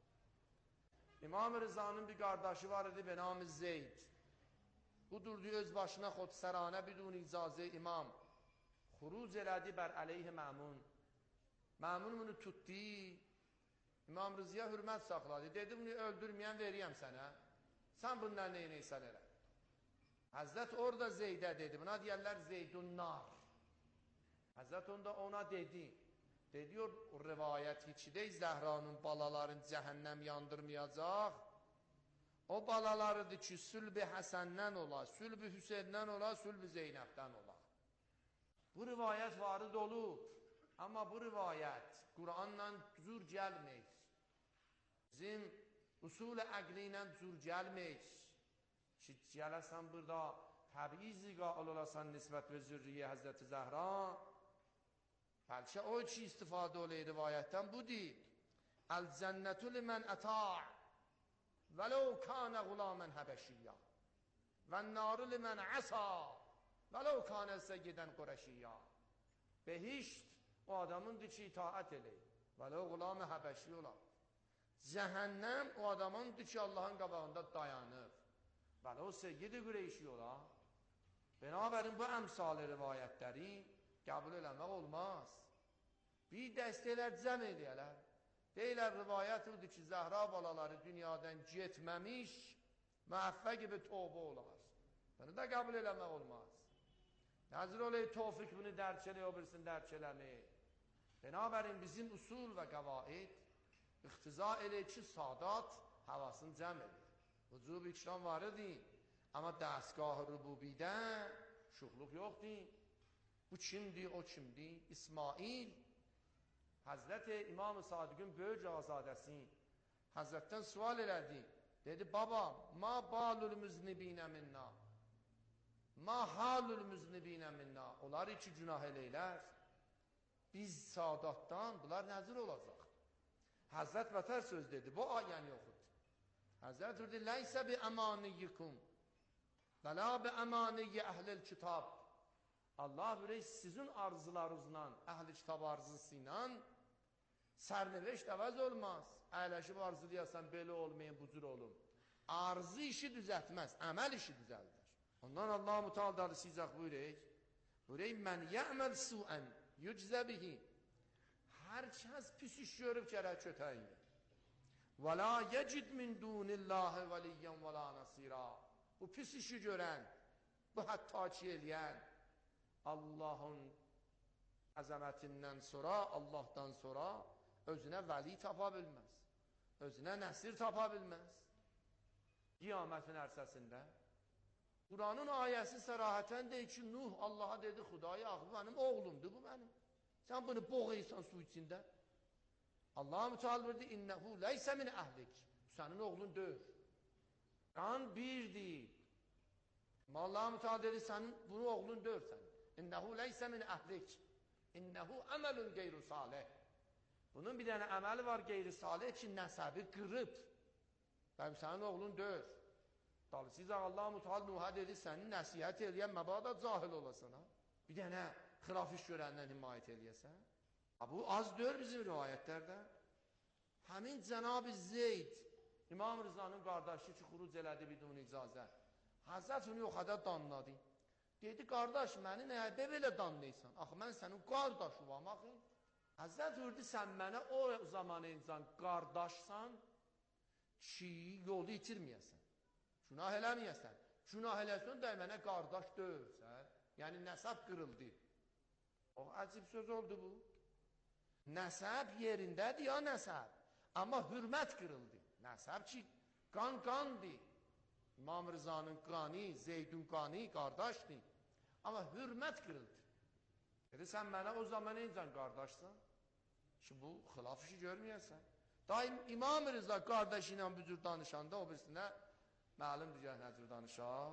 İmam Rıza'nın bir qardaşı var idi, benamı Zeyd. Bu durdu öz başına xodsaranə bidun icazə imam. Xuruc elədi bər əleyhi Məmun. Məmun bunu tutdu. İmam Rıza'ya hürmət saxladı. Dedi, bunu öldürməyən veriyəm sənə. Sən bundan neynəysən elə? Həzrət orada Zeydə dedi. Buna deyərlər Zeydun nar. Həzrət onda ona dedi. Dedi, o rivayət içidə Zəhranın balaların cəhənnəm yandırmayacaq. O balalarıdır ki, Sülb-i Həsəndən ola, Sülb-i Hüseyndən ola, Sülb-i Zeynəbdən ola. Bu rivayət varid olub. Amma bu rivayət Quranla cür gəlmir. Bizim usul-i əqli ilə cür gəlmir. Ki, gələsən burada təbiizi qail olasan nisbət və zürriyə Həzrəti Zəhra. Bəlkə o ki, istifadə olayı rivayətdən budur. Əl-cənnətü limən ətə' vələv kânəğulamən həbəşiyyə və nâru limən əsə vələv kânə səyyidən Qurəşiyyə. Behişt o adamındır ki, itaət eləyir. Vələvğulamə həbəşi olar. Cəhənnəm o adamındır ki, Allahın qabağında dayanır. Vələv səyyid-i Qureyşi olar. Binabərin bu əmsal rivayətləri qəbul eləmək olmaz. Bir dəstələr cəm eləyələr. Deyilər, rivayət odur ki, Zəhra balaları dünyadan getməmiş, müəffə gibi tövbə olar. Bunu da qəbul eləmək olmaz. Nəzir olayı tövfik bunu dərk eləyə, o birisini dərk eləmir. Binabərin bizim usul və qəvaid iqtiza eləyir ki, sadat havasını cəm edir. Vücub ikram var idi, amma dəstgah rububidə şuxluq yoxdur. Bu kimdir, o kimdir? İsmail, Hazreti İmam-ı Sadiq'in böyük azadəsi Hazretdən sual elədi. Dedi, baba, ma balul müznibinə minna, ma halul müznibinə minna. Onlar iki günah eləylər. Biz sadatdan, bunlar nəzir olacaq. Hazret vətər söz dedi, bu ayəni oxud. Hazret dedi, ləysə bi əmaniyyikum və la bi əmaniyyi əhlil kitab. Allah buyuruyor, sizin arzularınızla, əhl-i kitab arzusu ilə sərnəveşt əvəz olmaz. Əyləşib arzulayasan, belə olmayın, bu cür olun. Arzu işi düzəltməz, əməl işi düzəldir. Ondan Allah-u Teala sizə buyuruyor, buyuruyor, mən yə'məl su'ən yüczə bihi. Hər kəs pis iş görüb gərək kötəyinə. Və la yecid min dunillahi valiyyən və la nasira. Bu pis işi görən, bu hətta ki eləyən, Allahın əzəmətindən sonra, Allahdan sonra özünə vəli tapa bilməz. Özünə nəsir tapa bilməz. Qiyamətin ərsəsində. Quranın ayəsi sərahətən deyir ki, Nuh Allaha dedi, Xudaya, bu mənim oğlumdur, bu mənim. Sən bunu boğaysan su içində. Allah-u Teala verdi, innəhu leysə min əhlik. Sənin oğlun deyil. Qan bir deyil. Allah-u Teala dedi, sənin bunu oğlun deyil sənin. İnnəhu leysə min əhlik. İnnəhu əməlun qeyru salih. Bunun bir dənə əməli var qeyri salih ki, nəsəbi qırıb. Bəm sənin oğlun deyil. Dolayısıyla Allah-u Teala Nuh'a dedi, sənin nəsihət eləyən məbada cahil olasın. Ha? Bir dənə xilaf iş görəndən himayət eləyəsən. Bu az deyil bizim rivayətlərdə. Həmin Cənab-ı Zeyd, İmam Rızanın qardaşı ki, xuruc elədi bidun icazət. Həzrət onu yoxada danladı. Dedi, qardaş, məni nəyə belə danlayırsan? Axı, mən sənin qardaşıvam, axı. Həzrət vurdu, sən mənə o zaman insan qardaşsan ki, yolu itirməyəsən. Günah eləməyəsən. Günah eləsən də mənə qardaş döyürsən. Yəni, nəsəb qırıldı. O, əcib söz oldu bu. Nəsəb yerindədir ya nəsəb. Amma hürmət qırıldı. Nəsəb ki, qan qandır. İmam Rızanın qani, Zeydun qani qardaşdır. Amma hürmət qırıldı. Dedi, sən mənə o zaman necən qardaşsan? Ki, bu xilaf işi görməyəsən. Daim İmam Rıza qardaşı ilə bu cür danışanda o birisinə məlum digər nə cür danışar.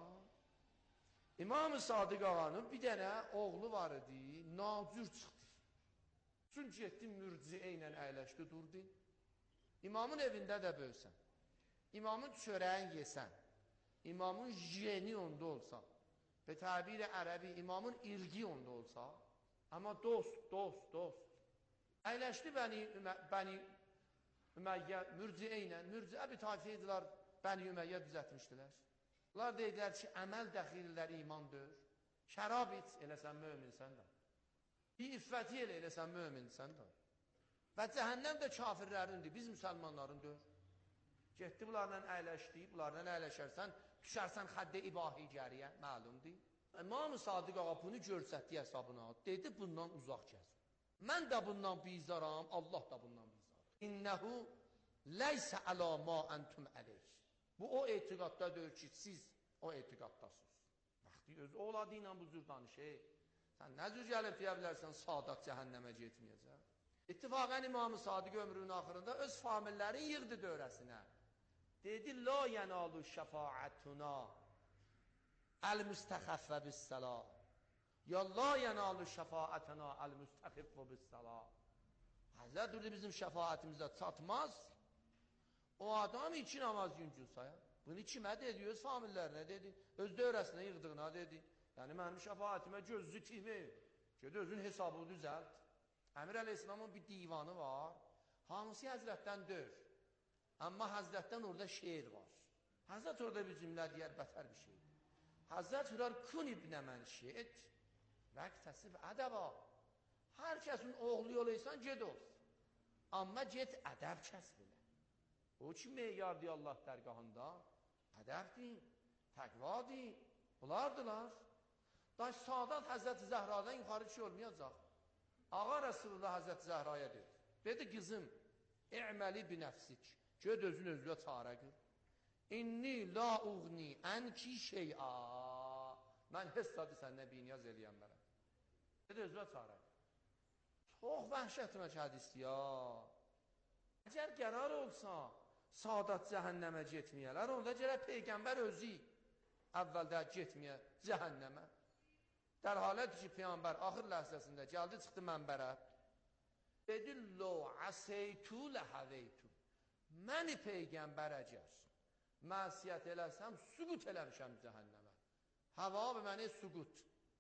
İmam-ı Sadiq ağanın bir dənə oğlu var idi, nacür çıxdı. Çünki getdi mürciə ilə əyləşdi, durdu. İmamın evində də böysən, imamın çörəyin yesən, imamın jeni onda olsa, və təbir-i ərəbi imamın irqi onda olsa, amma dost, dost, dost. Əyləşdi bəni, bəni Üməyyə, mürciə ilə, mürciə bir tayfə idilər, bəni Üməyyə düzətmişdilər. Onlar deyirlər ki, əməl dəxilləri imandır. Şərab iç, eləsən möminsən də. Bir iffəti elə, eləsən möminsən də. Və cəhənnəm də kafirlərindir, biz müsəlmanlarındır. Getdi bunlarla əyləşdi, bunlarla əyləşərsən, düşərsən xəddə ibahi gəriyə, məlumdur. İmam-ı Sadiq ağa bunu görsətdi hesabına, dedi bundan uzaq gəz. Mən də bundan bizaram, Allah da bundan bizar. İnnəhu leysə əla ma əntum əleyh. Bu o etiqadda deyir ki, siz o etiqaddasınız. Vaxtı öz oğladı ilə bu cür danışır. Sən nə cür gəlib deyə bilərsən, Sadat cəhənnəmə getməyəcək. İttifaqən İmam-ı Sadiq ömrünün axırında öz famillərin yığdı dövrəsinə. Dedi, la yənalu şəfaətuna əl-müstəxəffə bis-səla. Ya la yənalu şəfaətuna əl-müstəxiffə bis-səla. Həzrət durdu, bizim şəfaətimizdə çatmaz. O adam iki namaz yüncül sayar. Bunu kimə dedi? Öz famillərinə dedi. Öz dövrəsinə yığdığına dedi. Yəni, mənim şəfaətimə gözlü kimi. Gedi, özün hesabını düzəlt. Əmir Əleyhisselamın bir divanı var. Hamısı Həzrətdən dör. Amma Həzrətdən orada şeir var. Həzrət orada bir cümlə deyər, bətər bir şeydir. Həzrət hürar kun ibnə mən şeid, vəqtəsib ədəba. Hər kəsin oğlu yolaysan, ged olsun. Amma ged ədəb kəsb elə. O ki, meyyardır Allah dərgahında. Ədəbdir, təqvadır, bunlardılar. Daş Sadat Həzrət Zəhradan yuxarı ki olmayacaq. Ağa Rasulullah Həzrət Zəhraya dedi. Dedi, qızım, i'məli bi nəfsik. Göd özün özünə çarə qır. İnni la uğni ənki şey'a. Mən hessadı səndən bir niyaz eləyəm mənə. Dedi, özünə çarə qır. Çox vəhşətmək hədisdir ya. Əgər qərar olsa, Sadat cəhənnəmə getməyələr, onda gərək Peyğəmbər özü əvvəldə getməyə cəhənnəmə. Dər halət ki, Peyğəmbər axır ləhzəsində gəldi, çıxdı mənbərə. Dedi, lo əseytu ləhəveytu. Məni Peyğəmbər əgər mənsiyyət eləsəm, süqut eləmişəm cəhənnəmə. Həva və məni süqut.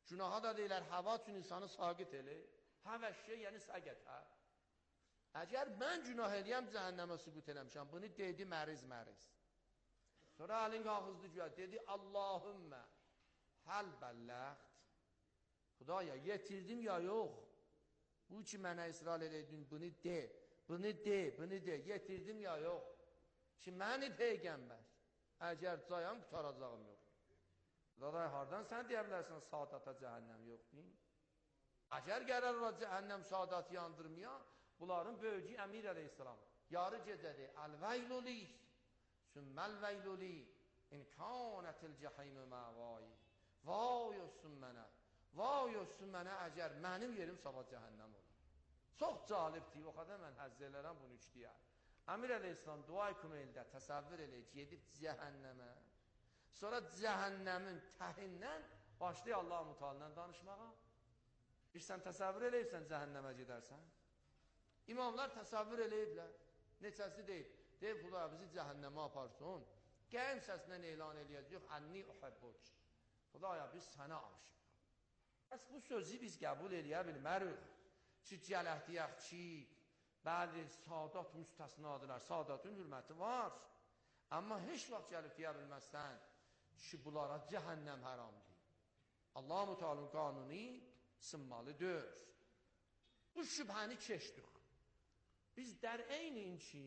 Günaha da deyilər, hava üçün insanı saqit eləyir. Həvəşşə, yəni səqətə. Əgər mən günah eləyəm, cəhənnəmə sübut eləmişəm. Bunu dedi məriz məriz. Sonra əlin qalxızdı güya, dedi, Allahümmə, həl bəlləxt. Xudaya, yetirdim ya yox. Bu ki, mənə israr elədin, bunu de, bunu de, bunu de, yetirdim ya yox. Ki, məni peyğəmbər, əgər cayam, qutaracağım yox. Daday, hardan sən deyə bilərsən, saadata cəhənnəm yox deyim. Əgər gələr ola cəhənnəm saadatı yandırmaya, bunların böyücü Əmir əleyhissalam, yarı gecədir, əl-vəyluli, sümməl-vəyluli, imkanətil cəhəymü məvayi, vay olsun mənə, vay olsun mənə əgər mənim yerim sabah cəhənnəm olur. Çox calibdir, o qədər mən həzz elərəm bunu üç deyər. Əmir əleyhissalam dua kumeyildə təsəvvür eləyir, gedib cəhənnəmə, sonra cəhənnəmin təhindən başlayır Allah-u Muteala'dan danışmağa. Bir sən təsəvvür eləyirsən cəhənnəmə gedərsən. İmamlar təsəvvür eləyiblər. Neçəsi deyib, deyib Xudaya bizi cəhənnəmə aparsın. Qəm səsindən elan eləyəcək, ənni uhibbuk. Xudaya biz sənə aşıq. Bəs bu sözü biz qəbul eləyə bilmərik. Ki gələk deyək ki, bəli sadat müstəsnadılar, sadatın hürməti var. Amma heç vaxt gəlib deyə bilməzsən ki, bunlara cəhənnəm haramdır. Allah-u Teala'nın qanuni sınmalıdır. Bu şübhəni keçdik. Biz dəreynin ki,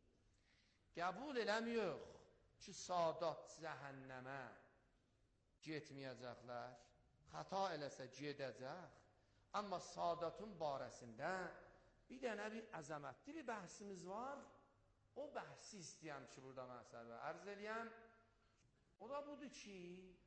qəbul eləmiyor ki, sadat cəhənnəmə getməyəcəklər. Xata eləsə gedəcək. Amma sadatın barəsində bir dənə bir əzəmətli bir bəhsimiz var. O bəhsi istəyəm ki, burada mən sərvə ərz eləyəm. O da budur ki,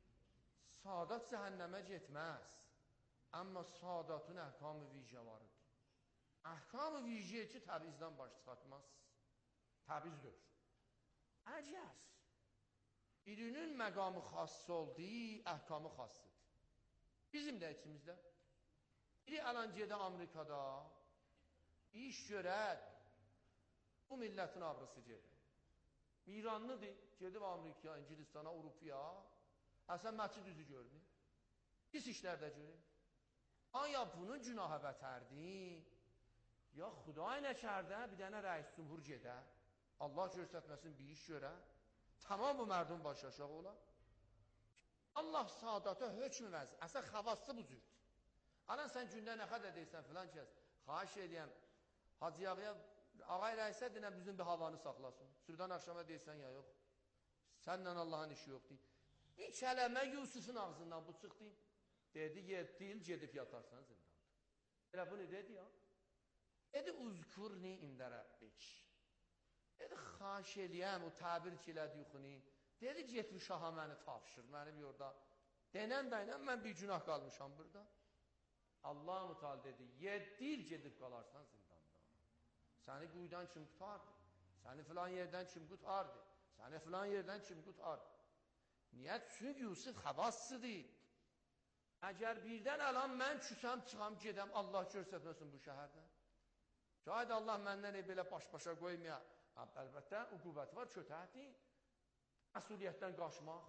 sadat cəhənnəmə getməz. Amma sadatın əhkam-ı vicə varıdır. Əhkam-ı vicə ki, təbizdən baş çıxartmaz. Təbizdir. Əcəz. Birinin məqamı xass oldu, əhkamı xassıdır. Bizim də içimizdə. Biri alan gedə Amerikada, iş görər, bu millətin abrısı gedir. İranlıdır, gedib Amerikaya, İngilistana, Avropaya, əsən məçid üzü görmür. Pis işlərdə görür. Aya bunun günahı bətərdir, ya Xuday nəkərdə bir dənə rəis cumhur gedə, Allah göstərməsin bir iş görə, tamam bu mərdum baş aşağı olar. Allah saadata hökm vəz, əsən xavası bu cürdür. Anan sən gündə nə qədər deyirsən filan kəs, xahiş edəyəm, Hacı Yağıya, ağay rəisə dinə bizim bir havanı saxlasın. Sürdən axşama deyirsən ya yox, sənlə Allahın işi yox deyil. Bir kələmə Yusufun ağzından bu çıxdı. Dedi, yeddi il gedib yatarsan zindanda. Elə bunu dedi ya. Dedi, uzkurni ində Rəbbik. Dedi, xahiş edəyəm, o təbir ki elədi yuxuni. Dedi, getmiş şaha məni tapşır, mənim yorda. Denən bəynən mən bir günah qalmışam burada. Allah-u Teala dedi, yeddi il gedib qalarsan zindanda. Səni quyudan kim qutardı? Səni filan yerdən kim qutardı? Səni filan yerdən kim qutardı? Niyə? Çünki Yusuf xəvassıdır. Əgər birdən alan mən küsəm, çıxam, gedəm, Allah görsətməsin bu şəhərdə. Şahid Allah məndən belə baş-başa qoymaya, əlbəttə, uqubət var, kötəhdir. Məsuliyyətdən qaçmaq.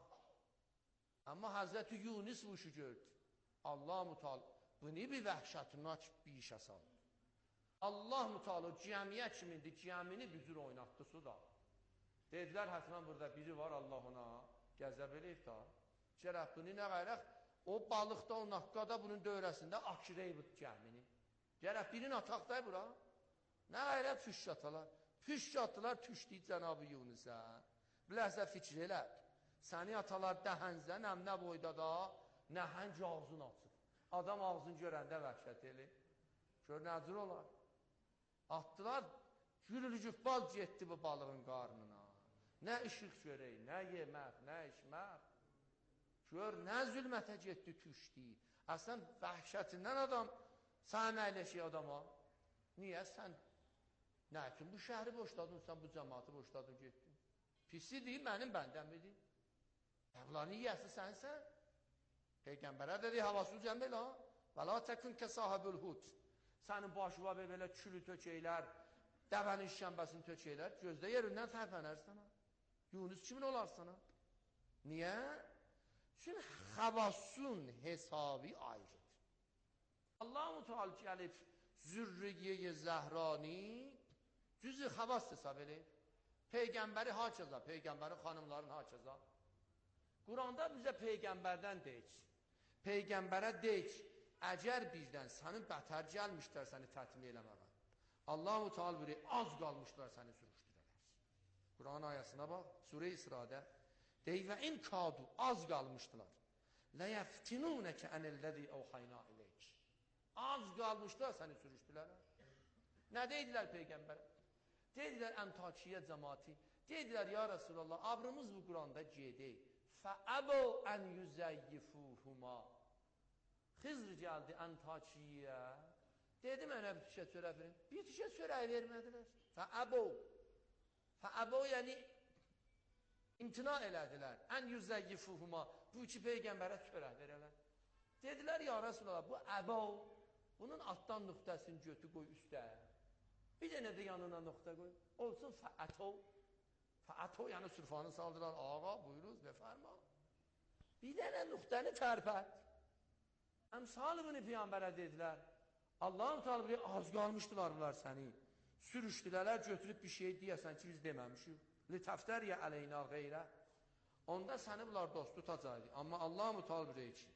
Amma Həzrəti Yunus bu işi gördü. Allah-u Teala bunu bir vəhşətinaç bir işə saldı. Allah-u Teala cəmiyə kimindir, cəmini büzür oynatdı suda. Dedilər, həsmən burada biri var, Allah ona gəzəb eləyib da. Gərək bunu nə qayraq, o balıqda, o naqqada, bunun dövrəsində akirey bu cəmini. Gərək birini ataqday bura. Nə qayraq püşk atalar. Püşk atılar, tüşdiyik Cənab-ı Yunusə. Biləsə fikir elə. Səni atalar dəhənzə, nəmnə boyda da, nəhəng ağzını açır. Adam ağzını görəndə vəhşət eləyir. Gör, nəcür olar. Atdılar, gülülücübbal getdi bu balığın qarnına. Nə işıq görək, nə yemək, nə içmək. Gör, nə zülmətə getdi, tüşdi. Əslən, vəhşətindən adam sənə əyləşik adama. Niyə sən? Nə üçün bu şəhəri boşladın, sən bu cəmatı boşladın, getdin? Pisi deyil, mənim bəndəmidir. Bunların yiyəsi sənsən. Peyğəmbərə dedi, havasını cəmb elə. Və la təkün kə sahibül hud. Sənin başıva belə külü tökəylər, dəvənin şənbəsini tökəylər, gözdə yerindən tərpənər sana. Yunus kimin olar sana? Niyə? Çün xavassun hesabı ayrıdır. Allah-u Teala gəlib Zürriye-i Zehrani cüz-i xavas hesab edir. Peyğəmbəri haçaza, Peyğəmbərin xanımların haçaza. Quranda bizə Peyğəmbərdən deyik. Peyğəmbərə deyik, əgər birdən sənin bətər gəlmişlər səni tətmin eləməyə. Allah-u Teala buyuruyor, az qalmışlar səni sürüşdürərlər. Quran ayəsində bax, Surə-i İsra'da deyir və in kadu, az qalmışdılar. Ləyəftinunəkə ənəlləzi əvxayna iləyik. Az qalmışlar səni sürüşdürərlər. Nə deydilər Peyğəmbərə? Deydilər Əntakiyə cəmaati. Deydilər ya Resulallah, abrımız bu Quranda gedək. Fəəbə ən yüzəyyifuhuma. Xızr gəldi Əntakiyə. Dedi mənə bir tişə çörək verin. Bir tişə çörək vermədilər. Fəəbə. Fəəbə yəni imtina elədilər. Ən yüzəyyifuhuma. Bu iki Peyğəmbərə çörək verələr. Dedilər ya Resulallah, bu əbə. Bunun altdan nöqtəsini götü qoy üstə. Bir dənə də yanına nöqtə qoy. Olsun fəətov. Fəətov yəni sürfanı saldılar. Ağa buyuruz befərma. Bir dənə nöqtəni tərpət. Əmsal bunu Peyğəmbərə dedilər. Allah-u Teala bir az qalmışdılar bunlar səni. Sürüşdülərlər, götürüb bir şey deyəsən ki, biz deməmişik. Litəftəriyə əleyna qeyrə. Onda səni bunlar dost tutacaqdı. Amma Allah-u Teala bir ki,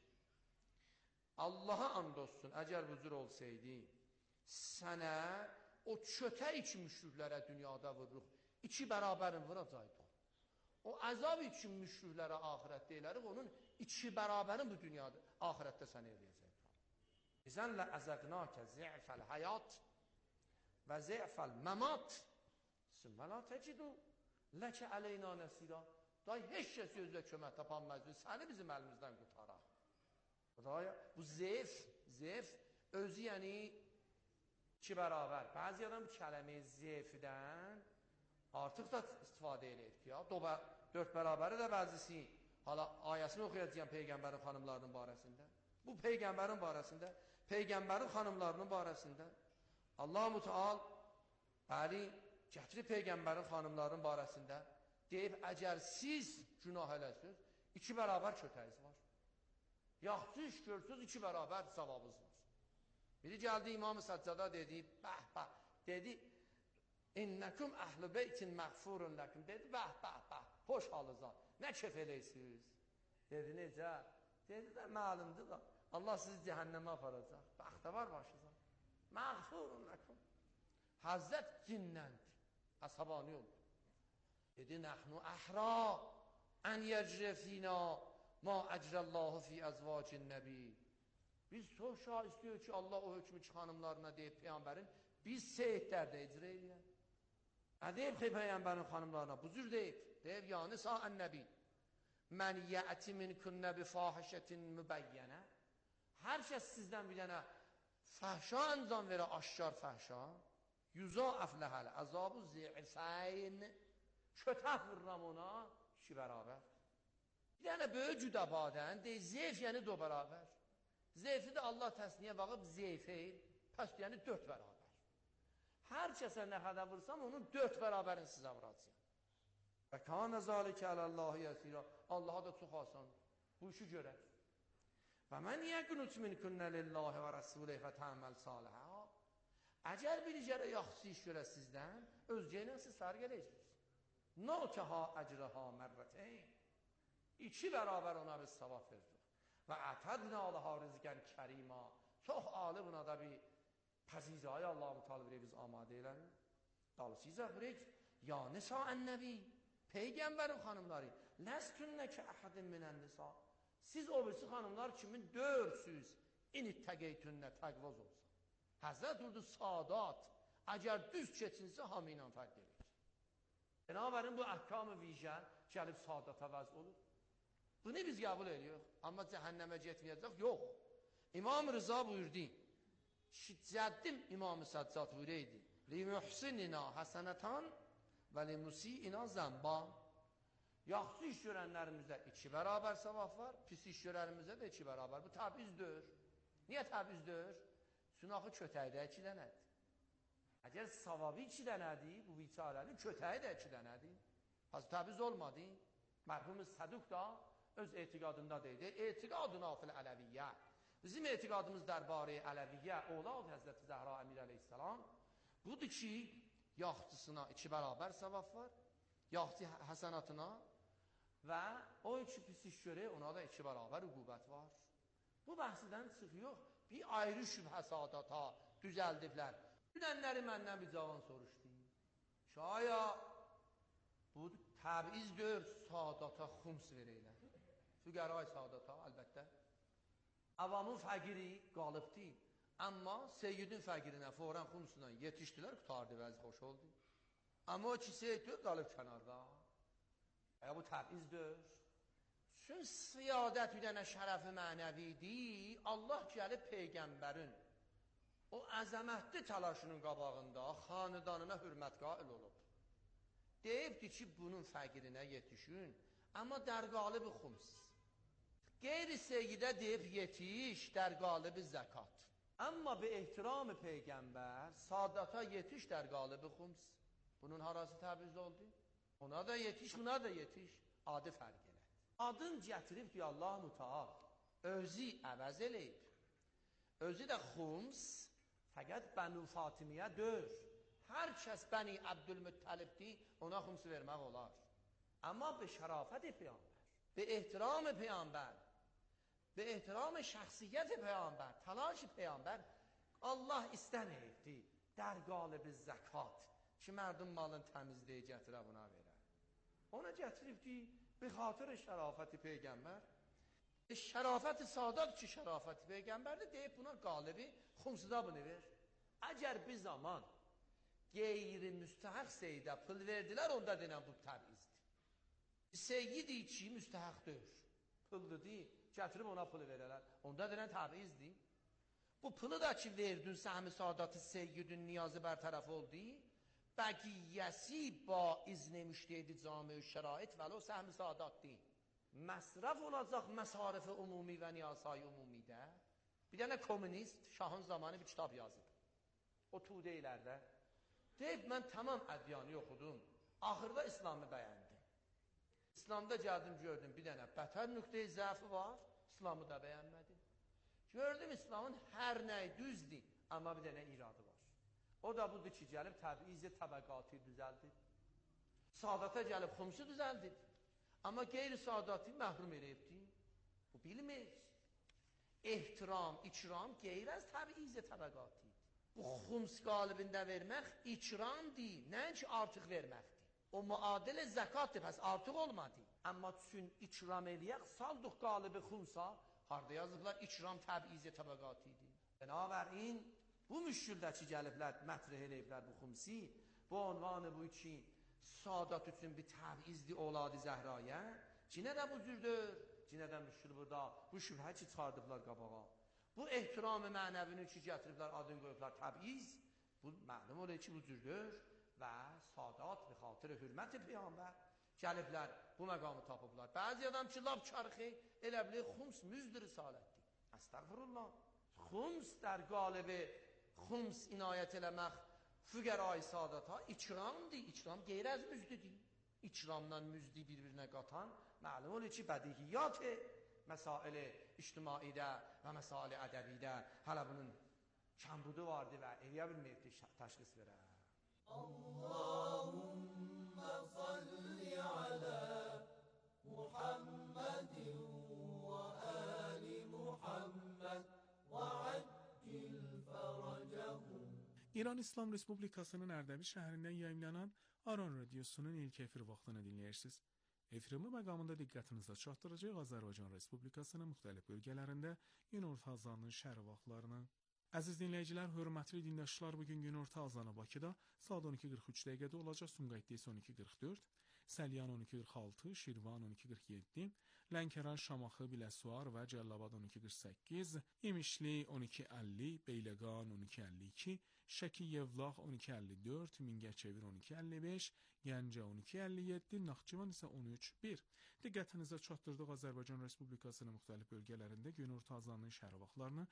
Allaha and olsun, əgər bu cür olsaydı, sənə o çötək üçün müşriklərə dünyada vururuq, iki bərabərin vuracaqdı. O əzab üçün müşriklərə ahirətdə elərik, onun iki bərabərin bu dünyada, ahirətdə sənə eləyəcəkdir. İzən lə əzəqnəkə zə'fəl həyat və zə'fəl məmat sümmə la təcidu ləkə əleyna nəsira. Day heç kəs özlə kömək tapanməzdir, səni bizim əlimizdən qutaraq. Bu zəif, zəif özü yəni iki bərabər. Bəzi adam kələmi zəifdən artıq da istifadə edir ki, ya, dörd bərabəri də bəzisi. Hala ayəsini oxuyacağım Peyğəmbərin xanımlarının barəsində. Bu Peyğəmbərin barəsində, Peyğəmbərin xanımlarının barəsində Allah-u Teala bəli, gətirib Peyğəmbərin xanımlarının barəsində deyib, əgər siz günah eləsiniz, iki bərabər kötəyiz var. Yaxşı iş görsünüz, iki bərabər savabınız var. Biri gəldi İmam-ı Səccada dedi, bəh, bəh, dedi, İnnəkum əhl-i beytin məğfurun ləkum, dedi, bəh, bəh, bəh, hoş halınıza, nə kef eləyirsiniz? Dedi, necə? Dedi də, məlumdur da, Allah sizi cəhənnəmə aparacaq, bəxtə var başınıza, məğfurun ləkum. Həzzət cinnəndir, əsabani oldu. Dedi, nəhnu əhra, ən yəcrəfina, ma əcrəllahu fi əzvacin nəbi. Biz çox şah istiyor ki, Allah o hökmü xanımlarına deyib Peyğəmbərin, biz seyidlərdə icra eləyək. Nə deyib ki, Peyğəmbərin xanımlarına? Bu cür deyib. Deyib, ya nisa'ən nəbi, mən yəti min künnə bi fahişətin mübəyyənə. Hər kəs sizdən bir dənə fəhşa əncam verə, aşkar fəhşa, yüza əfləhələ, əzabı zəifəyn, kötək vurram ona, iki bərabər. Bir dənə böyük cüdabadən, deyil, zeyf yəni do bərabər. Zeyfi də Allah təsniyə baxıb zeyfeyil, pəs yəni dörd bərabər. Hər kəsə nə qədər vursam, onun dörd bərabərini sizə vuracaq. Və kanə zalikə ələllahi yəsirə, Allaha da çox asan, bu işi görək. Və mən yəqnut min künnə lillahi və rəsulih və təməl salihə. Əgər bir icərə yaxşı iş görə sizdən, özgəylə siz fərq eləyəcəksiniz. Nəkəha əcrəha mərrəteyn. İki bərabər ona biz savab verdik. Və ətədnə Allaha rizqən kərima. Çox alı buna da bir pəzizayı Allah-u Teala biz amadə elərim. Dalısıyız əxrək, ya nisa'ən nəbi, Peyğəmbərin xanımları, ləstünnəkə əhədin minən nisa. Siz o birisi xanımlar kimin dörsüz, init təqeytünnə təqvaz olsa. Həzrət urdu sadat, əgər düz keçinsə hamı ilə fərq edir. Binabərin bu əhkam-ı vicən gəlib sadata vəz olur. Bunu biz qəbul ediyoruz. Amma cəhənnəmə getməyəcək, yox. İmam Rıza buyurdu, Cəddim İmam-ı Səccad buyureydi, Li-mühsinina həsənətan və li-musiina zəmban. Yaxşı iş görənlərimizdə iki bərabər savab var, pis iş görənlərimizdə də iki bərabər. Bu təbizdür. Niyə təbizdür? Sünahı kötəkdə iki dənədir. Əgər savabı iki dənədir, bu biçarənin kötəyi də iki dənədir. Pəs təbiz olmadı. Mərhum Səduk da öz etiqadında deyil. Etiqaduna fil ələviyyə. Bizim etiqadımız dərbarə ələviyyə, Oğlad Həzrəti Zəhra Əmir əleyhissalam budur ki, yaxçısına iki bərabər savab var, yaxçı həsənatına və o iki pis iş görə ona da iki bərabər üqubət var. Bu bəhsidən çıxıyor, bir ayrı şübhə sadata düzəldiblər. Dünənləri məndən bir cavan soruşdu. Şaya bu təbizdir, sadata xums verəylər. Füqəray sadata, əlbəttə. Avamın fəqiri qalıbdır. Amma seyyidin fəqirinə forən xumsundan yetişdilər, qutardı, vəzi xoş oldu. Amma o ki seyyiddir, qalıb kənarda. Ya bu təbizdir. Çün siyadət bir dənə şərəfi mənəvidir, Allah gəlib Peyğəmbərin o əzəmətli təlaşının qabağında xanədanına hürmət qail olub. Deyibdir ki, bunun fəqirinə yetişün, amma dər qalib xums. Qeyri seyyidə deyib yetiş, dər qalib zəkat. Amma bi ehtiram Peyğəmbər, sadata yetiş, dər qalib xums. Bunun harası təbiz oldu? Ona da yetiş, buna da yetiş. Adı fərq elə. Adın gətirib ki, Allah Müteal özü əvəz eləyib. Özü də xums, fəqət Bənu Fatimiyyə dör. Hər kəs Bəni Əbdülmüttəlibdir, ona xumsu vermək olar. Amma be şərafət Peyğəmbər, be ehtiram Peyğəmbər, be ehtiram şəxsiyyət Peyğəmbər, talaş Peyğəmbər, Allah istənəyibdir, dər qalib zəkat ki, mərdum malın təmizliyi gətirə buna verər. Ona gətiribdir, به خاطر şərafəti Peyğəmbər, şərafəti sadat ki, şərafəti Peyğəmbərdir, deyib buna qalibi xumsuda bunu ver. Əgər bir zaman qeyri müstəhəq seyyidə pıl verdilər, onda denən bu təbizdir. Seyyidi ki, müstəhəqdir, pıldır deyil, gətirib ona pılı verələr, onda denən təbizdir. Bu pılı da ki, verdin səhmi sadatı seyyidin niyazı bərtərəf oldu, bəqiyyəsi ba izni müştehidi cami-ü şərait vəlo səhm-i sadat deyil. Məsrəf olacaq məsarif umumi və niyasay umumidə. Bir dənə komünist şahın zamanı bir kitab yazıb. O tudeylərdə. Deyib, mən tamam ədyanı oxudum. Axırda İslamı bəyəndim. İslamda gəldim, gördüm, bir dənə bətər nüqtəyi zəfi var, İslamı da bəyənmədim. Gördüm, İslamın hər nəyi düzdür, amma bir dənə iradı var. O da budur ki, gəlib təbiiz-i təbəqatı düzəldib. Sadata gəlib xumsu düzəldib. Amma qeyri-sadatı məhrum eləyibdir. Bu bilmir. Ehtiram, ikram qeyr az təbiiz-i təbəqatı. Bu xums qalibində vermək ikramdır, nəinki artıq verməkdir. O müadil zəkatdır, pəs artıq olmadı. Amma çün ikram eləyək, saldıq qalibi xumsa, harada yazıqlar, ikram təbiiz-i təbəqatıdır. Binabərin, bu müşküldəki gəliblər, mətrih eləyiblər bu xumsi, bu onvanı bu üçün sadat üçün bir təbizdir Oğlad-ı Zəhrayə, cinə də bu cürdür, cinə də müşkül burada, bu şübhə ki, çıxardıblar qabağa. Bu ehtiram-ı mənəvini ki, gətiriblər, adını qoyublar təbiz, bu məlum olur ki, bu cürdür və sadat və xatır hürmət-i Peyğəmbər gəliblər, bu məqamı tapıblar. Bəzi adam ki, lab çarxı elə bilir, xums müzdür risalətdir. Əstəğfirullah. Xums dər qalibi xums inayət eləmək füqəra-i sadata ikramdır, ikram qeyr az müzdüdür. İkramdan müzdi bir-birinə qatan, məlum olur ki, bədihiyyat məsail-i ictimaidə və məsail-i ədəbidə hələ bunun kəmbudu vardır və eləyə bilməyibdir təşxis verər. Allahümme salli alə Muhammedin və əli Muhammed və əccil fərəcəhum. İran İslam Respublikasının Ərdəbil şəhərindən yayımlanan Aran Radiosunun ilk efir vaxtını dinləyirsiniz. Efirimi məqamında diqqətinizə çatdıracaq Azərbaycan Respublikasının müxtəlif bölgələrində günorta azanının şəhər vaxtlarını. Əziz dinləyicilər, hörmətli dinləyicilər, bugün günorta azanı Bakıda saat on iki qırx üç dəqiqədə olacaq, Sumqayıtda isə on iki qırx dörd, Səlyan on iki qırx altı, Şirvan on iki qırx yeddi, Lənkəran, Şamaxı, Biləsuvar və Cəlilabad on iki qırx səkkiz, İmişli on iki əlli, Beyləqan on iki əlli iki, Şəki Yevlax on iki əlli dörd, Mingəçevir on iki əlli beş, Gəncə on iki əlli yeddi, Naxçıvan isə on üç bir. Diqqətinizə çatdırdıq Azərbaycan Respublikasının müxtəlif bölgələrində günorta azanının şəhər vaxtlarını.